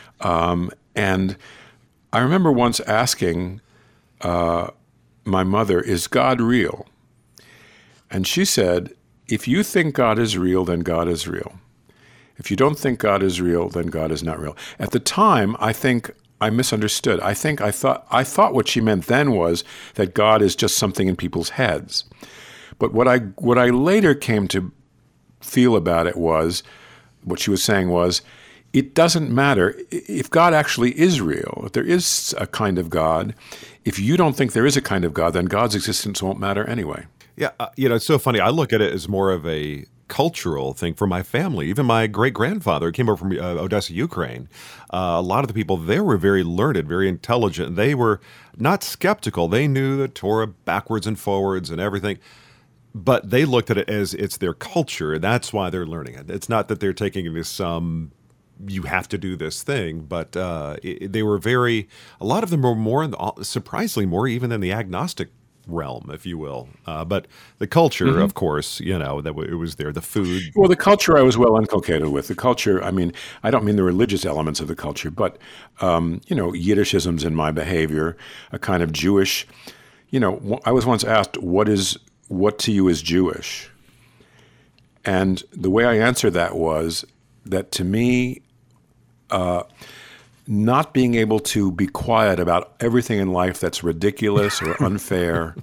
And I remember once asking my mother, is God real? And she said, if you think God is real, then God is real. If you don't think God is real, then God is not real. At the time, I think I misunderstood. I thought what she meant then was that God is just something in people's heads. But what I later came to feel about it was, what she was saying was, it doesn't matter if God actually is real, if there is a kind of God. If you don't think there is a kind of God, then God's existence won't matter anyway. Yeah, it's so funny. I look at it as more of a cultural thing for my family. Even my great-grandfather came over from Odessa, Ukraine. A lot of the people there were very learned, very intelligent. They were not skeptical. They knew the Torah backwards and forwards and everything. But they looked at it as it's their culture, and that's why they're learning it. It's not that they're taking it as you have to do this thing, but they were a lot of them were surprisingly more even than the agnostic realm, if you will. But the culture, of course, that it was there, the food. Well, the culture I was well inculcated with. The culture, I mean, I don't mean the religious elements of the culture, but, Yiddishisms in my behavior, a kind of Jewish, I was once asked, what to you is Jewish? And the way I answered that was that to me, not being able to be quiet about everything in life that's ridiculous or unfair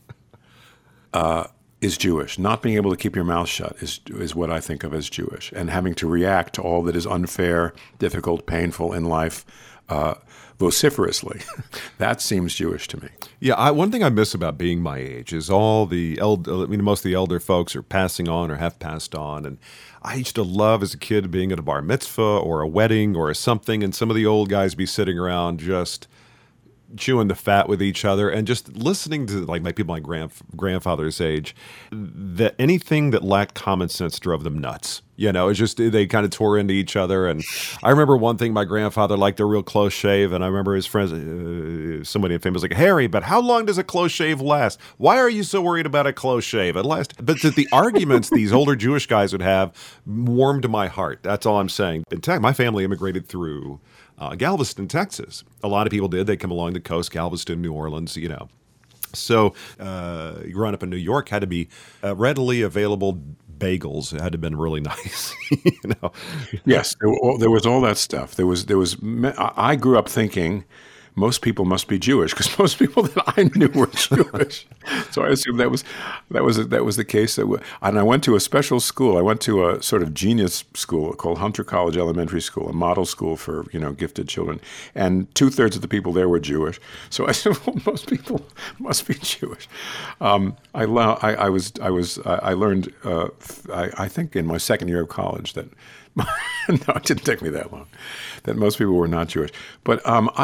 is Jewish. Not being able to keep your mouth shut is what I think of as Jewish. And having to react to all that is unfair, difficult, painful in life vociferously. That seems Jewish to me. Yeah, one thing I miss about being my age is all the most of the elder folks are passing on or have passed on, and I used to love as a kid being at a bar mitzvah or a wedding or something, and some of the old guys be sitting around just chewing the fat with each other and just listening to my grandfather's age, that anything that lacked common sense drove them nuts. It's just they kind of tore into each other. And I remember one thing, my grandfather liked a real close shave, and I remember his friends, somebody famous, like, Harry, but how long does a close shave last? Why are you so worried about a close shave? But the arguments these older Jewish guys would have warmed my heart. That's all I'm saying. In fact, my family immigrated through Galveston, Texas. A lot of people did. They come along the coast, Galveston, New Orleans, So growing up in New York had to be readily available bagels. It had to have been really nice, Yes, there was all that stuff. There was. I grew up thinking most people must be Jewish because most people that I knew were Jewish. So I assumed that was the case. And I went to a special school. I went to a sort of genius school called Hunter College Elementary School, a model school for gifted children. And 2/3 of the people there were Jewish. So I said, well, most people must be Jewish. I learned. I think in my second year of college that. No, it didn't take me that long. That most people were not Jewish, but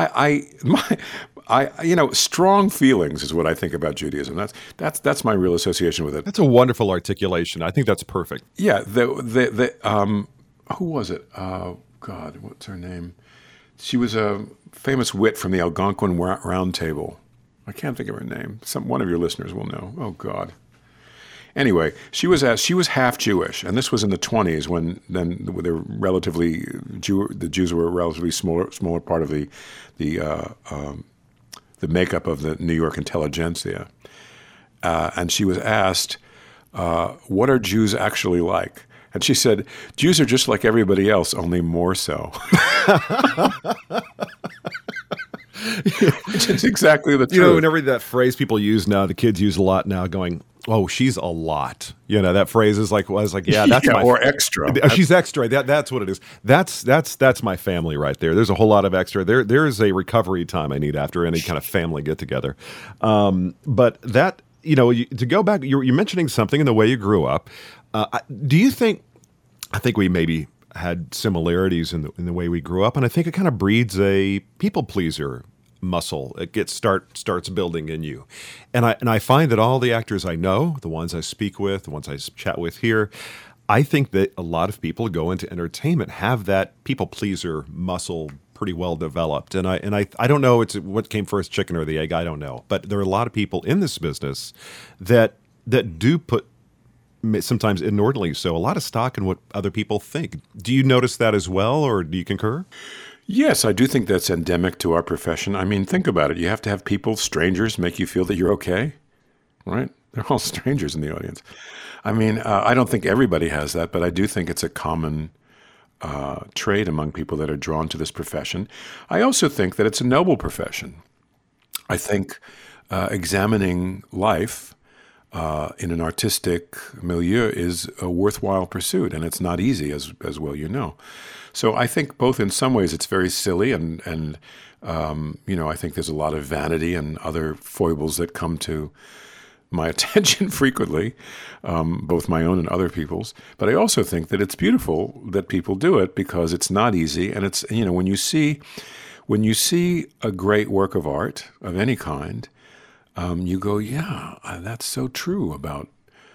strong feelings is what I think about Judaism. That's my real association with it. That's a wonderful articulation. I think that's perfect. Yeah. Who was it? God, what's her name? She was a famous wit from the Algonquin Round Table. I can't think of her name. One of your listeners will know. Oh God. Anyway, she was half Jewish, and this was in the 1920s when then they're relatively the Jews were a relatively smaller part of the makeup of the New York intelligentsia, and she was asked, "What are Jews actually like?" And she said, "Jews are just like everybody else, only more so." Which is exactly the truth. You know, whenever that phrase people use now, the kids use a lot now, going, "Oh, she's a lot." You know, that phrase is like, yeah, that's my or extra. She's extra. That's what it is. That's my family right there. There's a whole lot of extra. There is a recovery time I need after any kind of family get together. But that, you know, to go back, you're mentioning something in the way you grew up. Do you think? I think we maybe had similarities in the way we grew up, and I think it kind of breeds a people pleaser muscle. It starts building in you, and I find that all the actors I know, the ones I speak with, the ones I chat with here, I think that a lot of people who go into entertainment have that people pleaser muscle pretty well developed. And I don't know it's what came first, chicken or the egg. I don't know, but there are a lot of people in this business that do put, sometimes inordinately so, a lot of stock in what other people think. Do you notice that as well, or do you concur? Yes, I do think that's endemic to our profession. I mean, think about it. You have to have people, strangers, make you feel that you're okay, right? They're all strangers in the audience. I mean, I don't think everybody has that, but I do think it's a common trait among people that are drawn to this profession. I also think that it's a noble profession. I think examining life in an artistic milieu is a worthwhile pursuit, and it's not easy, as well you know. So I think both in some ways it's very silly, and you know, I think there's a lot of vanity and other foibles that come to my attention frequently, both my own and other people's. But I also think that it's beautiful that people do it because it's not easy, and it's, you know, when you see a great work of art of any kind, you go, yeah, that's so true about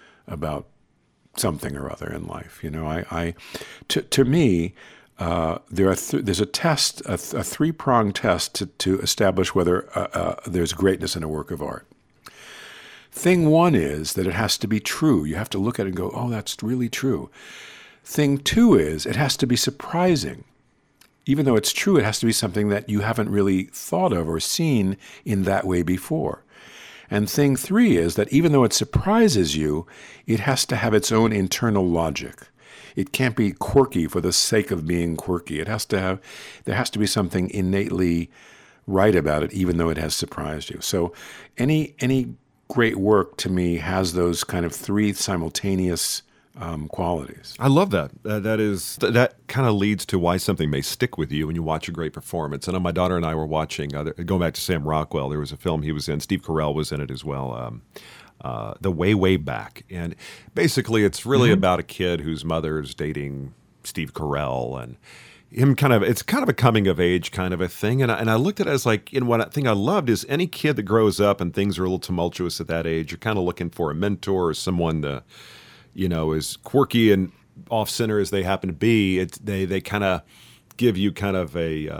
something or other in life. You know, to me, there's a test, a three-pronged test to establish whether there's greatness in a work of art. Thing one is that it has to be true. You have to look at it and go, oh, that's really true. Thing two is it has to be surprising. Even though it's true, it has to be something that you haven't really thought of or seen in that way before. And thing three is that even though it surprises you, it has to have its own internal logic. It can't be quirky for the sake of being quirky. There has to be something innately right about it, even though it has surprised you. So any great work to me has those kind of three simultaneous qualities. I love that. That kind of leads to why something may stick with you when you watch a great performance. And my daughter and I were watching, going back to Sam Rockwell, there was a film he was in. Steve Carell was in it as well. The Way Back. And basically it's really about a kid whose mother's dating Steve Carell, and him it's kind of a coming of age kind of a thing. And I looked at it as like, one thing I loved is any kid that grows up and things are a little tumultuous at that age, you're kind of looking for a mentor or someone to, you know, as quirky and off-center as they happen to be, they kind of give you kind of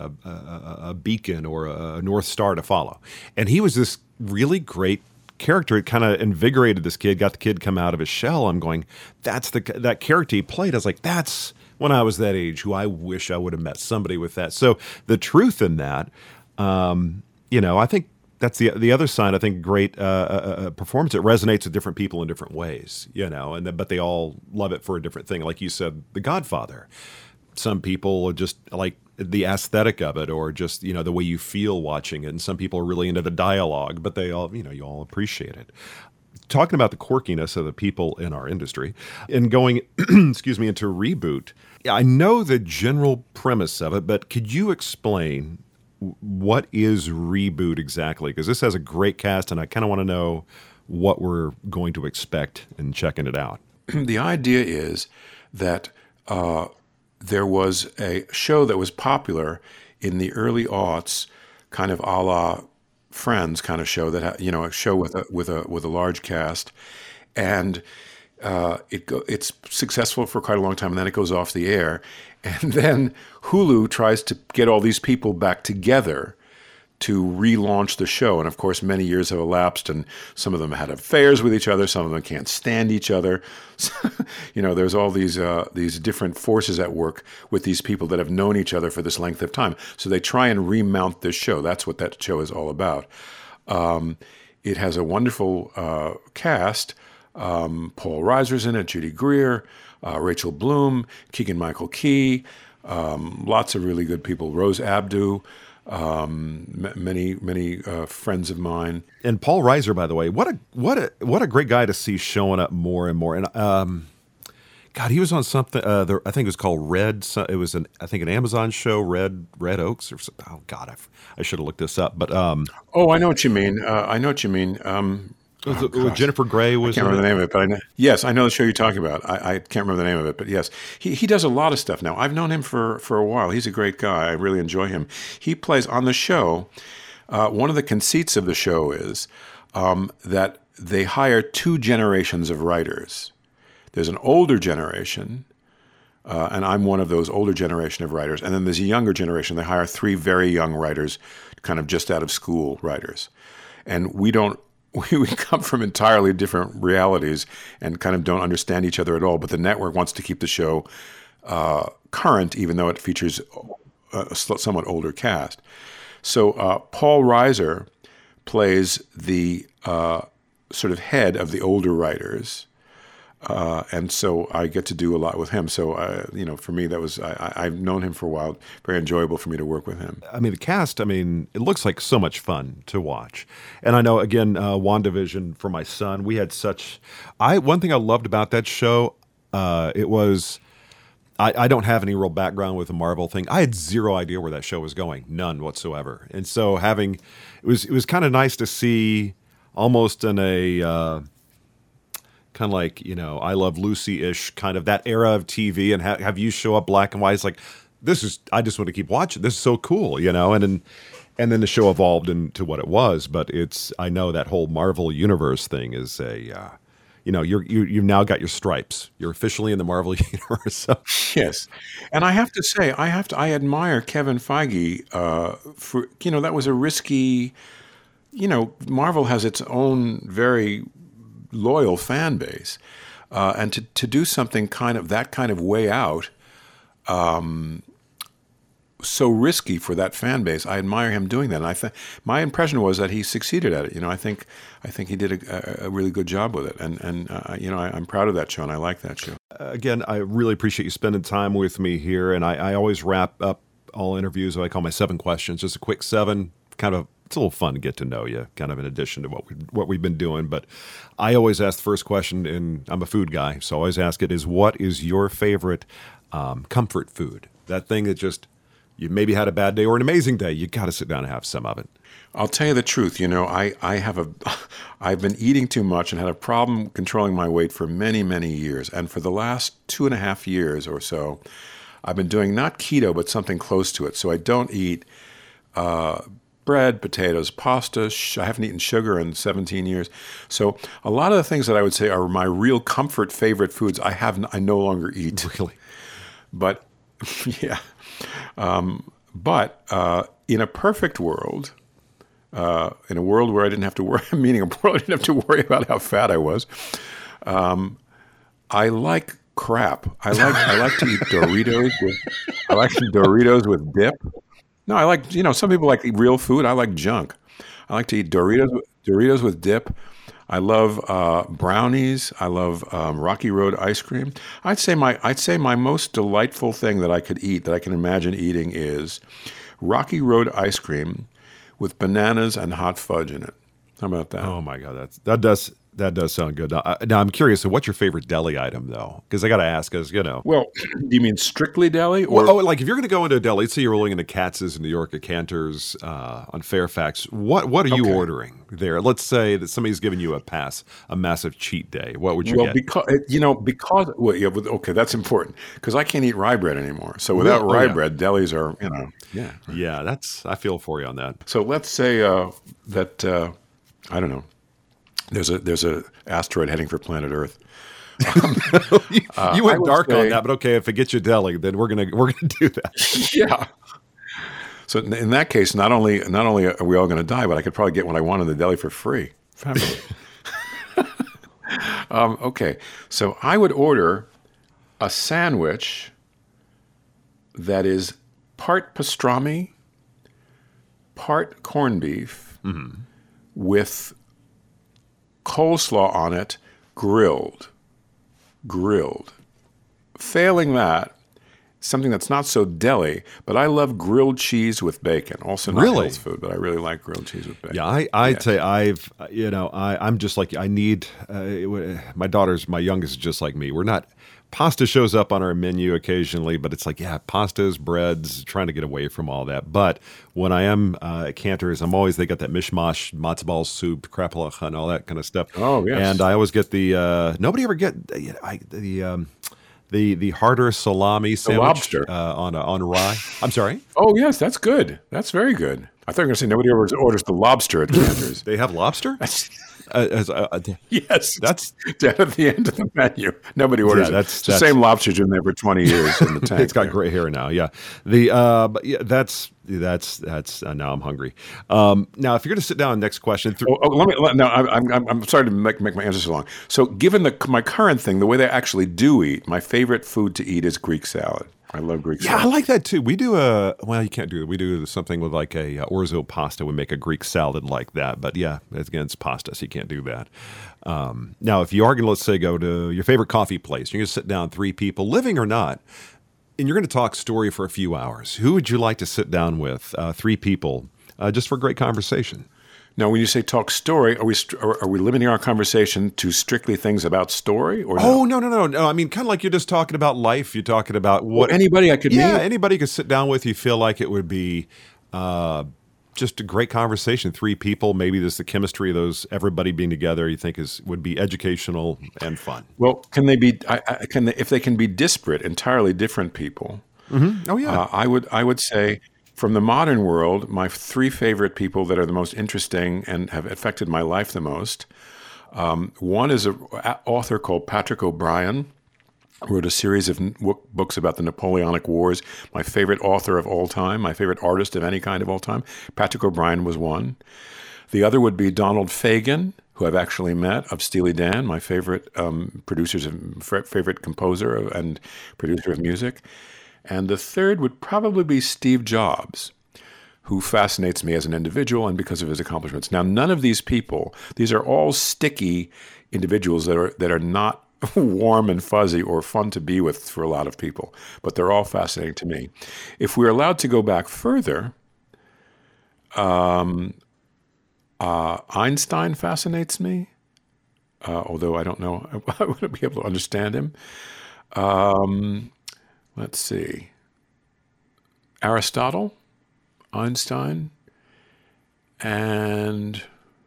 a beacon or a North Star to follow. And he was this really great character. It kind of invigorated this kid, got the kid come out of his shell. I'm going, that character he played. I was like, that's when I was that age, who I wish I would have met somebody with that. So the truth in that, you know, I think that's the other side. I think great performance. It resonates with different people in different ways, you know, but they all love it for a different thing. Like you said, The Godfather. Some people just like the aesthetic of it, or just, you know, the way you feel watching it. And some people are really into the dialogue, but they all, you know, you all appreciate it. Talking about the quirkiness of the people in our industry and going, excuse me, into Reboot. I know the general premise of it, but could you explain what is Reboot exactly? Because this has a great cast, and I kind of want to know what we're going to expect in checking it out. The idea is that there was a show that was popular in the early aughts, kind of a la Friends kind of show that you know, a show with a large cast, and it's successful for quite a long time, and then it goes off the air, and then Hulu tries to get all these people back together to relaunch the show. And of course, many years have elapsed, and some of them had affairs with each other. Some of them can't stand each other. There's all these different forces at work with these people that have known each other for this length of time. So they try and remount this show. That's what that show is all about. It has a wonderful cast. Paul Reiser's in it, Judy Greer, Rachel Bloom, Keegan-Michael Key, lots of really good people. Rose Abdu. Many friends of mine, and Paul Reiser, by the way, what a great guy to see showing up more and more. And God, he was on something. I think it was called Red. It was an Amazon show, Red Oaks, or something. Oh God, I should have looked this up. But I know what you mean. Jennifer Grey was. I can't remember the name of it, but yes, I know the show you're talking about. I can't remember the name of it, but yes, he does a lot of stuff now. I've known him for a while. He's a great guy. I really enjoy him. He plays on the show. One of the conceits of the show is that they hire two generations of writers. There's an older generation, and I'm one of those older generation of writers, and then there's a younger generation. They hire three very young writers, kind of just out of school writers, and we come from entirely different realities and kind of don't understand each other at all. But the network wants to keep the show current, even though it features a somewhat older cast. So Paul Reiser plays the sort of head of the older writers. And so I get to do a lot with him. So, for me, that was, I've known him for a while. Very enjoyable for me to work with him. I mean, the cast, it looks like so much fun to watch. And I know, again, WandaVision for my son, we had one thing I loved about that show, it was, I don't have any real background with the Marvel thing. I had zero idea where that show was going, none whatsoever. And so it was kind of nice to see almost in a, kind of like, I Love Lucy-ish kind of that era of TV, and have you show up black and white. It's like, I just want to keep watching. This is so cool, and then the show evolved into what it was. But I know that whole Marvel Universe thing is you've now got your stripes. You're officially in the Marvel Universe. So. Yes. And I have to say, I admire Kevin Feige for, that was a risky, Marvel has its own very loyal fan base, and to do something that kind of way out, so risky for that fan base. I admire him doing that, and my impression was that he succeeded at it. I think he did a really good job with it, and I'm proud of that show, and I like that show. Again, I really appreciate you spending time with me here, and I always wrap up all interviews with what I call my 7 questions, just a quick 7, kind of. It's a little fun to get to know you, kind of in addition to what we've been doing. But I always ask the first question, and I'm a food guy, so I always ask it, what is your favorite comfort food? That thing that just, you maybe had a bad day or an amazing day, you got to sit down and have some of it. I'll tell you the truth. I've been eating too much and had a problem controlling my weight for many, many years. And for the last 2.5 years or so, I've been doing not keto, but something close to it. So I don't eat bread, potatoes, pasta. I haven't eaten sugar in 17 years. So a lot of the things that I would say are my real comfort favorite foods, I no longer eat. Really? But, yeah. But in a perfect world, in a world where I didn't have to worry, meaning a world I didn't have to worry about how fat I was, I like crap. I like to eat Doritos with dip. No, I like, some people like real food. I like junk. I like to eat Doritos with dip. I love brownies. I love Rocky Road ice cream. I'd say my most delightful thing that I could eat, that I can imagine eating, is Rocky Road ice cream with bananas and hot fudge in it. How about that? Oh my God, that does sound good. Now I'm curious. So, what's your favorite deli item, though? Because I got to ask, Well, do you mean strictly deli, or like if you're going to go into a deli, let's say you're rolling into Katz's in New York or Cantor's on Fairfax. What are you ordering there? Let's say that somebody's giving you a massive cheat day. What would you get? Okay, that's important because I can't eat rye bread anymore. So without rye bread, delis are, Yeah, I feel for you on that. So let's say that I don't know. There's a asteroid heading for planet Earth. You went dark on that, but okay, if it gets you deli, then we're gonna do that. Yeah. So in that case, not only are we all going to die, but I could probably get what I want in the deli for free. Fabulous. Okay, so I would order a sandwich that is part pastrami, part corned beef, with coleslaw on it, grilled. Failing that, something that's not so deli, but I love grilled cheese with bacon. Also not Really? health food, but I really like grilled cheese with bacon. Yeah, I'd say I'm just like, I need, my youngest is just like me. Pasta shows up on our menu occasionally, but it's like, pastas, breads, trying to get away from all that. But when I am at Cantor's, they got that mishmash, matzo ball soup, krapelach, and all that kind of stuff. Oh, yes. And I always get nobody ever get the harder salami sandwich. lobster. On rye. I'm sorry? Oh, yes, that's good. That's very good. I thought you were going to say nobody ever orders the lobster at Cantor's. They have lobster? Yes, That's down at the end of the menu. Nobody orders it. It's the same lobster's been there for 20 years in the tank. It's got there. gray hair now. Yeah, but yeah, that's now I'm hungry. Now, if you're going to sit down, next question. I'm sorry to make my answer so long. So, given my current thing, the way they actually do eat, my favorite food to eat is Greek salad. I love Greek salad. Yeah, I like that too. We do you can't do it. We do something with like a orzo pasta. We make a Greek salad like that. But yeah, again, it's pasta, so you can't do that. Now, if you are going to, let's say, go to your favorite coffee place, you're going to sit down 3 people, living or not, and you're going to talk story for a few hours. Who would you like to sit down with? 3 people, just for a great conversation. Now, when you say talk story, are we limiting our conversation to strictly things about story? Or Oh, no. I mean, kind of like you're just talking about life. You're talking about what anybody I could meet. Yeah, anybody you could sit down with. You feel like it would be just a great conversation. 3 people, maybe there's the chemistry of everybody being together. You think would be educational and fun. Well, can they be? If they can be disparate, entirely different people? Mm-hmm. Oh yeah, I would say. From the modern world, my 3 favorite people that are the most interesting and have affected my life the most. One is an author called Patrick O'Brian, who wrote a series of books about the Napoleonic Wars. My favorite author of all time, my favorite artist of any kind of all time. Patrick O'Brian was one. The other would be Donald Fagen, who I've actually met, of Steely Dan, my favorite favorite composer and producer of music. And the third would probably be Steve Jobs, who fascinates me as an individual and because of his accomplishments. Now, none of these people, these are all sticky individuals that are not warm and fuzzy or fun to be with for a lot of people, but they're all fascinating to me. If we're allowed to go back further, Einstein fascinates me, although I don't know, I wouldn't be able to understand him. Let's see. Aristotle, Einstein, and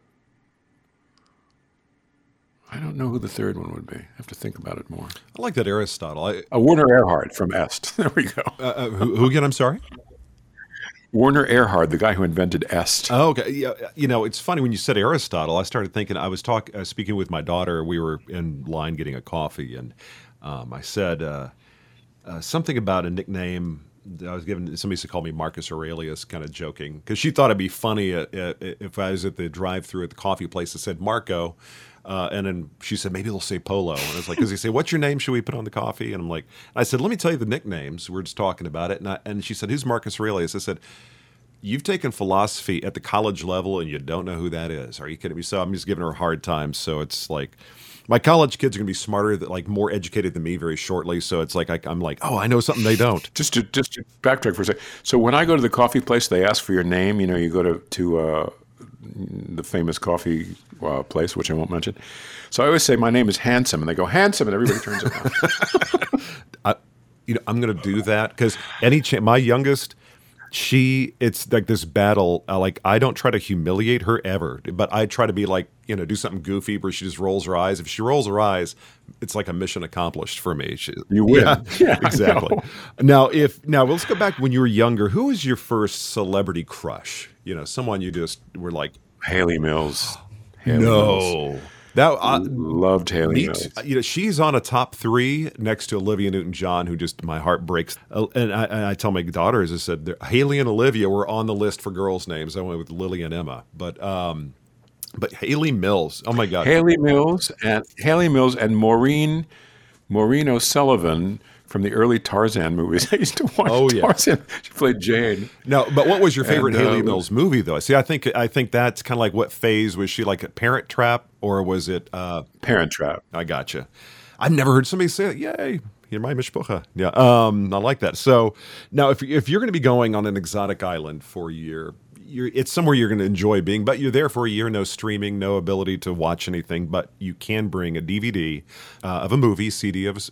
I don't know who the third one would be. I have to think about it more. I like that Aristotle. Werner Erhard from Est. There we go. Who again? I'm sorry? Werner Erhard, the guy who invented Est. Oh, okay. Yeah, it's funny when you said Aristotle. I started thinking. I was speaking with my daughter. We were in line getting a coffee, and I said something about a nickname. I was given. Somebody used to call me Marcus Aurelius, kind of joking, because she thought it'd be funny if I was at the drive-through at the coffee place that said Marco, and then she said maybe they'll say Polo, and I was like, because they say, "What's your name? Should we put on the coffee?" And I'm like, I said, "Let me tell you the nicknames." We're just talking about it, and she said, "Who's Marcus Aurelius?" I said, "You've taken philosophy at the college level, and you don't know who that is. Are you kidding me?" So I'm just giving her a hard time. So it's like, my college kids are going to be smarter, more educated than me very shortly. So it's like I'm like, oh, I know something they don't. Just to backtrack for a second. So when I go to the coffee place, they ask for your name. You go to the famous coffee place, which I won't mention. So I always say my name is Handsome, and they go Handsome, and everybody turns around. I'm going to do that because my youngest. It's like this battle. I don't try to humiliate her ever, but I try to be do something goofy where she just rolls her eyes. If she rolls her eyes, it's like a mission accomplished for me. You win. Yeah, exactly. Now let's go back when you were younger. Who was your first celebrity crush? Someone you just were like, Haley Mills. No. That Loved Haley neat. Mills. She's on a top 3 next to Olivia Newton-John, who just my heart breaks. And I tell my daughters, I said Haley and Olivia were on the list for girls' names. I went with Lily and Emma, but Haley Mills. Oh my God, Haley Mills and Maureen O'Sullivan from the early Tarzan movies. I used to watch Tarzan. She played Jane. No, but what was your favorite Haley Mills movie, though? See, I think that's kind of like, what phase was she? Like a Parent Trap, or was it Parent Trap? I gotcha. I've never heard somebody say, "Yay, you're my mishpucha." Yeah, I like that. So now, if you're going to be going on an exotic island for a year, it's somewhere you're going to enjoy being, but you're there for a year, no streaming, no ability to watch anything, but you can bring a DVD of a movie, CD of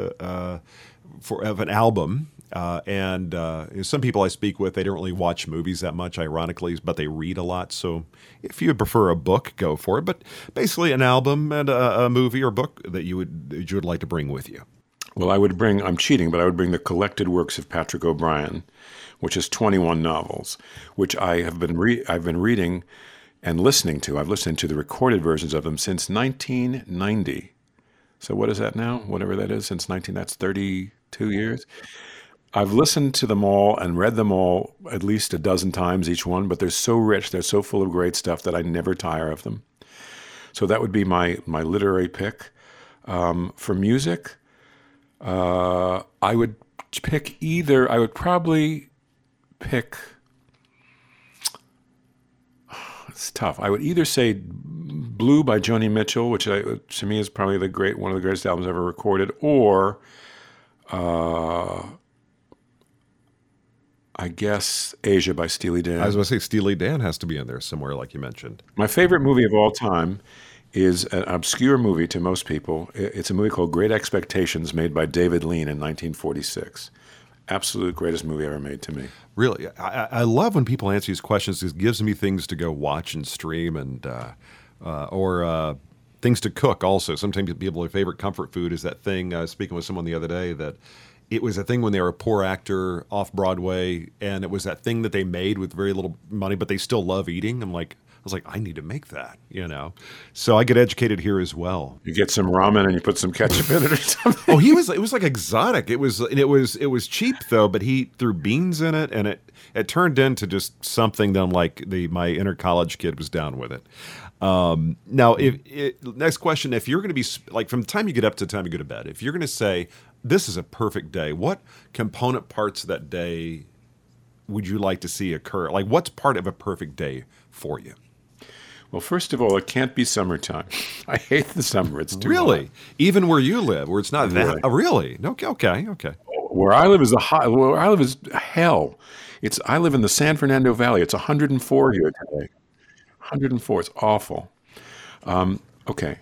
an album. And some people I speak with, they don't really watch movies that much, ironically, but they read a lot. So if you prefer a book, go for it. But basically an album and a movie or book that you would like to bring with you. Well, I'm cheating, but I would bring the collected works of Patrick O'Brian, which is 21 novels, which I've been reading and listening to. I've listened to the recorded versions of them since 1990. So what is that now? Whatever that is, that's 32 years. I've listened to them all and read them all at least a dozen times each one, but they're so rich, they're so full of great stuff that I never tire of them. So that would be my literary pick. For music, I would probably pick, it's tough. I would either say Blue by Joni Mitchell, which to me is probably one of the greatest albums ever recorded, or I guess Asia by Steely Dan. I was going to say Steely Dan has to be in there somewhere, like you mentioned. My favorite movie of all time is an obscure movie to most people. It's a movie called Great Expectations, made by David Lean in 1946. Absolute greatest movie ever made to me. Really, I love when people answer these questions. It gives me things to go watch and stream, and or things to cook. Also, sometimes people's favorite comfort food is that thing. I was speaking with someone the other day that it was a thing when they were a poor actor off Broadway, and it was that thing that they made with very little money, but they still love eating. I was like, I need to make that, So I get educated here as well. You get some ramen and you put some ketchup in it or something. Oh, it was like exotic. It was cheap though, but he threw beans in it, and it turned into just something that I'm like, my inner college kid was down with it. Now, next question: if you're going to be like, from the time you get up to the time you go to bed, if you're going to say this is a perfect day, what component parts of that day would you like to see occur? Like, what's part of a perfect day for you? Well, first of all, it can't be summertime. I hate the summer. It's too really hot. Even where you live, where it's not that. Really? Oh, really? Okay. Where I live is where I live is hell. I live in the San Fernando Valley. It's 104 here today. 104. It's awful. Okay.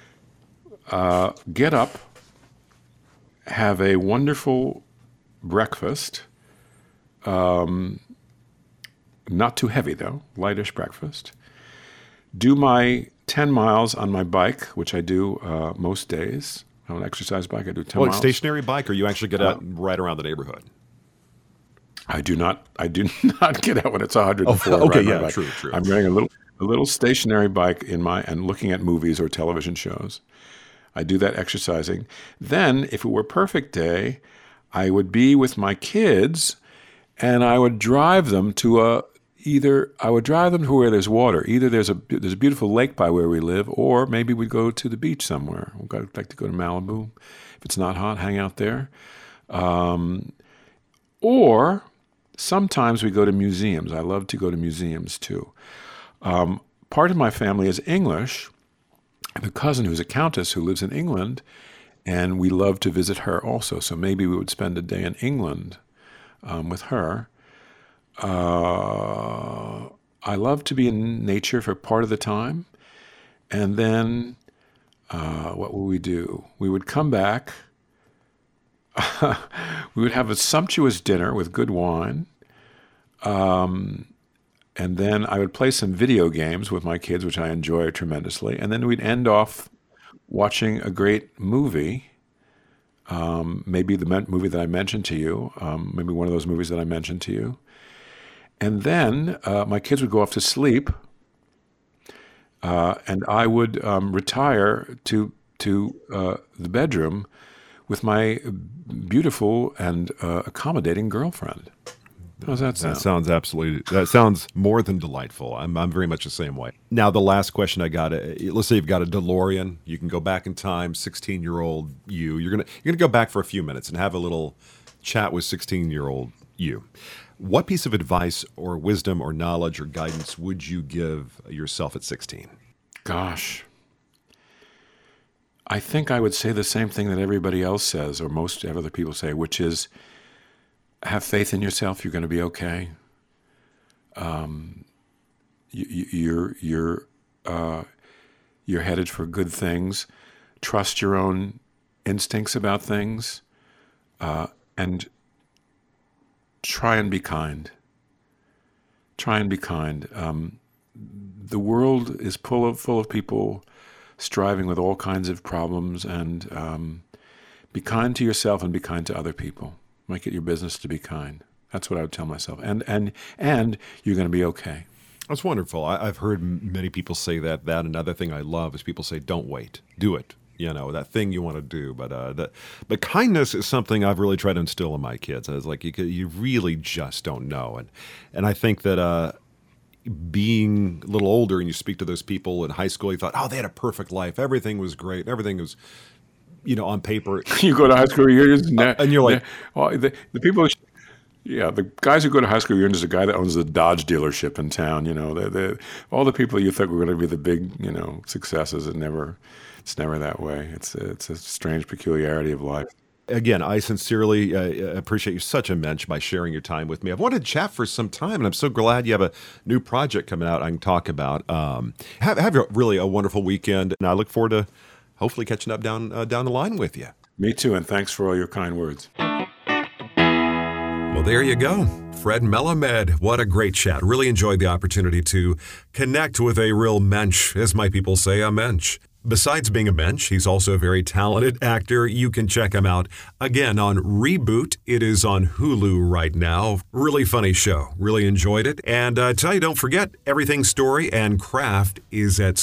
Get up. Have a wonderful breakfast. Not too heavy though. Lightish breakfast. Do my 10 miles on my bike, which I do most days. On an exercise bike, I do 10 miles. Like stationary bike, or you actually get out and ride around the neighborhood? I do not get out when it's 104. Oh, okay, yeah, true. I'm riding a little stationary bike and looking at movies or television shows. I do that exercising. Then, if it were a perfect day, I would be with my kids, and I would drive them to where there's water. Either there's a beautiful lake by where we live, or maybe we'd go to the beach somewhere. I'd like to go to Malibu. If it's not hot, hang out there. Or sometimes we go to museums. I love to go to museums too. Part of my family is English. I have a cousin who's a countess who lives in England, and we love to visit her also. So maybe we would spend a day in England with her. I love to be in nature for part of the time. And then what would we do? We would come back. We would have a sumptuous dinner with good wine. And then I would play some video games with my kids, which I enjoy tremendously. And then we'd end off watching a great movie. Maybe the movie that I mentioned to you. Maybe one of those movies that I mentioned to you. And then my kids would go off to sleep. and I would retire to the bedroom with my beautiful and accommodating girlfriend. How's that sound? That sounds more than delightful. I'm very much the same way. Now, the last question I got, let's say you've got a DeLorean. You can go back in time, 16-year-old you. You're gonna go back for a few minutes and have a little chat with 16-year-old you. What piece of advice or wisdom or knowledge or guidance would you give yourself at 16? Gosh. I think I would say the same thing that everybody else says, or most other people say, which is, have faith in yourself. You're going to be okay. You're headed for good things. Trust your own instincts about things, and try and be kind. Try and be kind. The world is full of people striving with all kinds of problems, and be kind to yourself and be kind to other people. Make it your business to be kind. That's what I would tell myself. And you're going to be okay. That's wonderful. I've heard many people say that. Another thing I love is people say, don't wait. Do it. That thing you want to do. But kindness is something I've really tried to instill in my kids. It's like you really just don't know. And I think that being a little older and you speak to those people in high school, you thought, oh, they had a perfect life. Everything was great. Everything was on paper. You go to high school reunions, and you're like, the people. Yeah, the guys who go to high school reunions, the guy that owns the Dodge dealership in town. All the people you think were going to be the big, successes. It's never that way. It's a strange peculiarity of life. Again, I sincerely appreciate you such a mensch by sharing your time with me. I've wanted to chat for some time, and I'm so glad you have a new project coming out I can talk about. Have really a wonderful weekend, and I look forward to hopefully catching up down the line with you. Me too, and thanks for all your kind words. Well, there you go. Fred Melamed. What a great chat. Really enjoyed the opportunity to connect with a real mensch, as my people say, a mensch. Besides being a mensch, he's also a very talented actor. You can check him out again on Reboot. It is on Hulu right now. Really funny show. Really enjoyed it. And tell you, don't forget, everything Story and Craft is at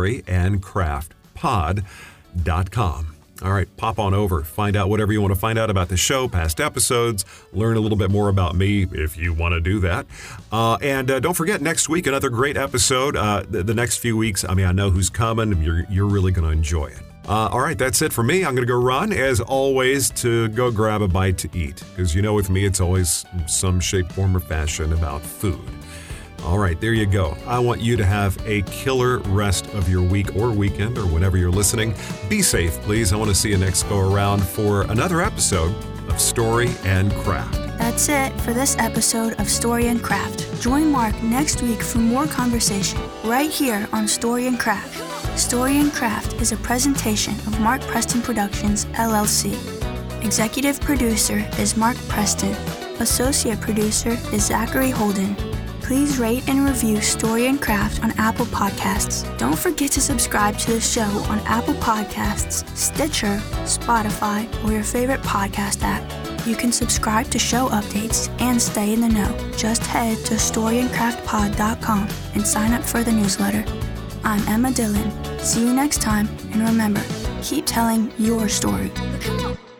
storyandcraftpod.com. All right, pop on over. Find out whatever you want to find out about the show, past episodes, learn a little bit more about me if you want to do that. And don't forget, next week, another great episode. The next few weeks, I know who's coming. You're really going to enjoy it. All right, that's it for me. I'm going to go run, as always, to go grab a bite to eat. Because with me, it's always some shape, form, or fashion about food. All right, there you go. I want you to have a killer rest of your week or weekend or whenever you're listening. Be safe, please. I want to see you next go around for another episode of Story and Craft. That's it for this episode of Story and Craft. Join Mark next week for more conversation right here on Story and Craft. Story and Craft is a presentation of Mark Preston Productions, LLC. Executive producer is Mark Preston. Associate producer is Zachary Holden. Please rate and review Story and Craft on Apple Podcasts. Don't forget to subscribe to the show on Apple Podcasts, Stitcher, Spotify, or your favorite podcast app. You can subscribe to show updates and stay in the know. Just head to storyandcraftpod.com and sign up for the newsletter. I'm Emma Dillon. See you next time, and remember, keep telling your story. Come on.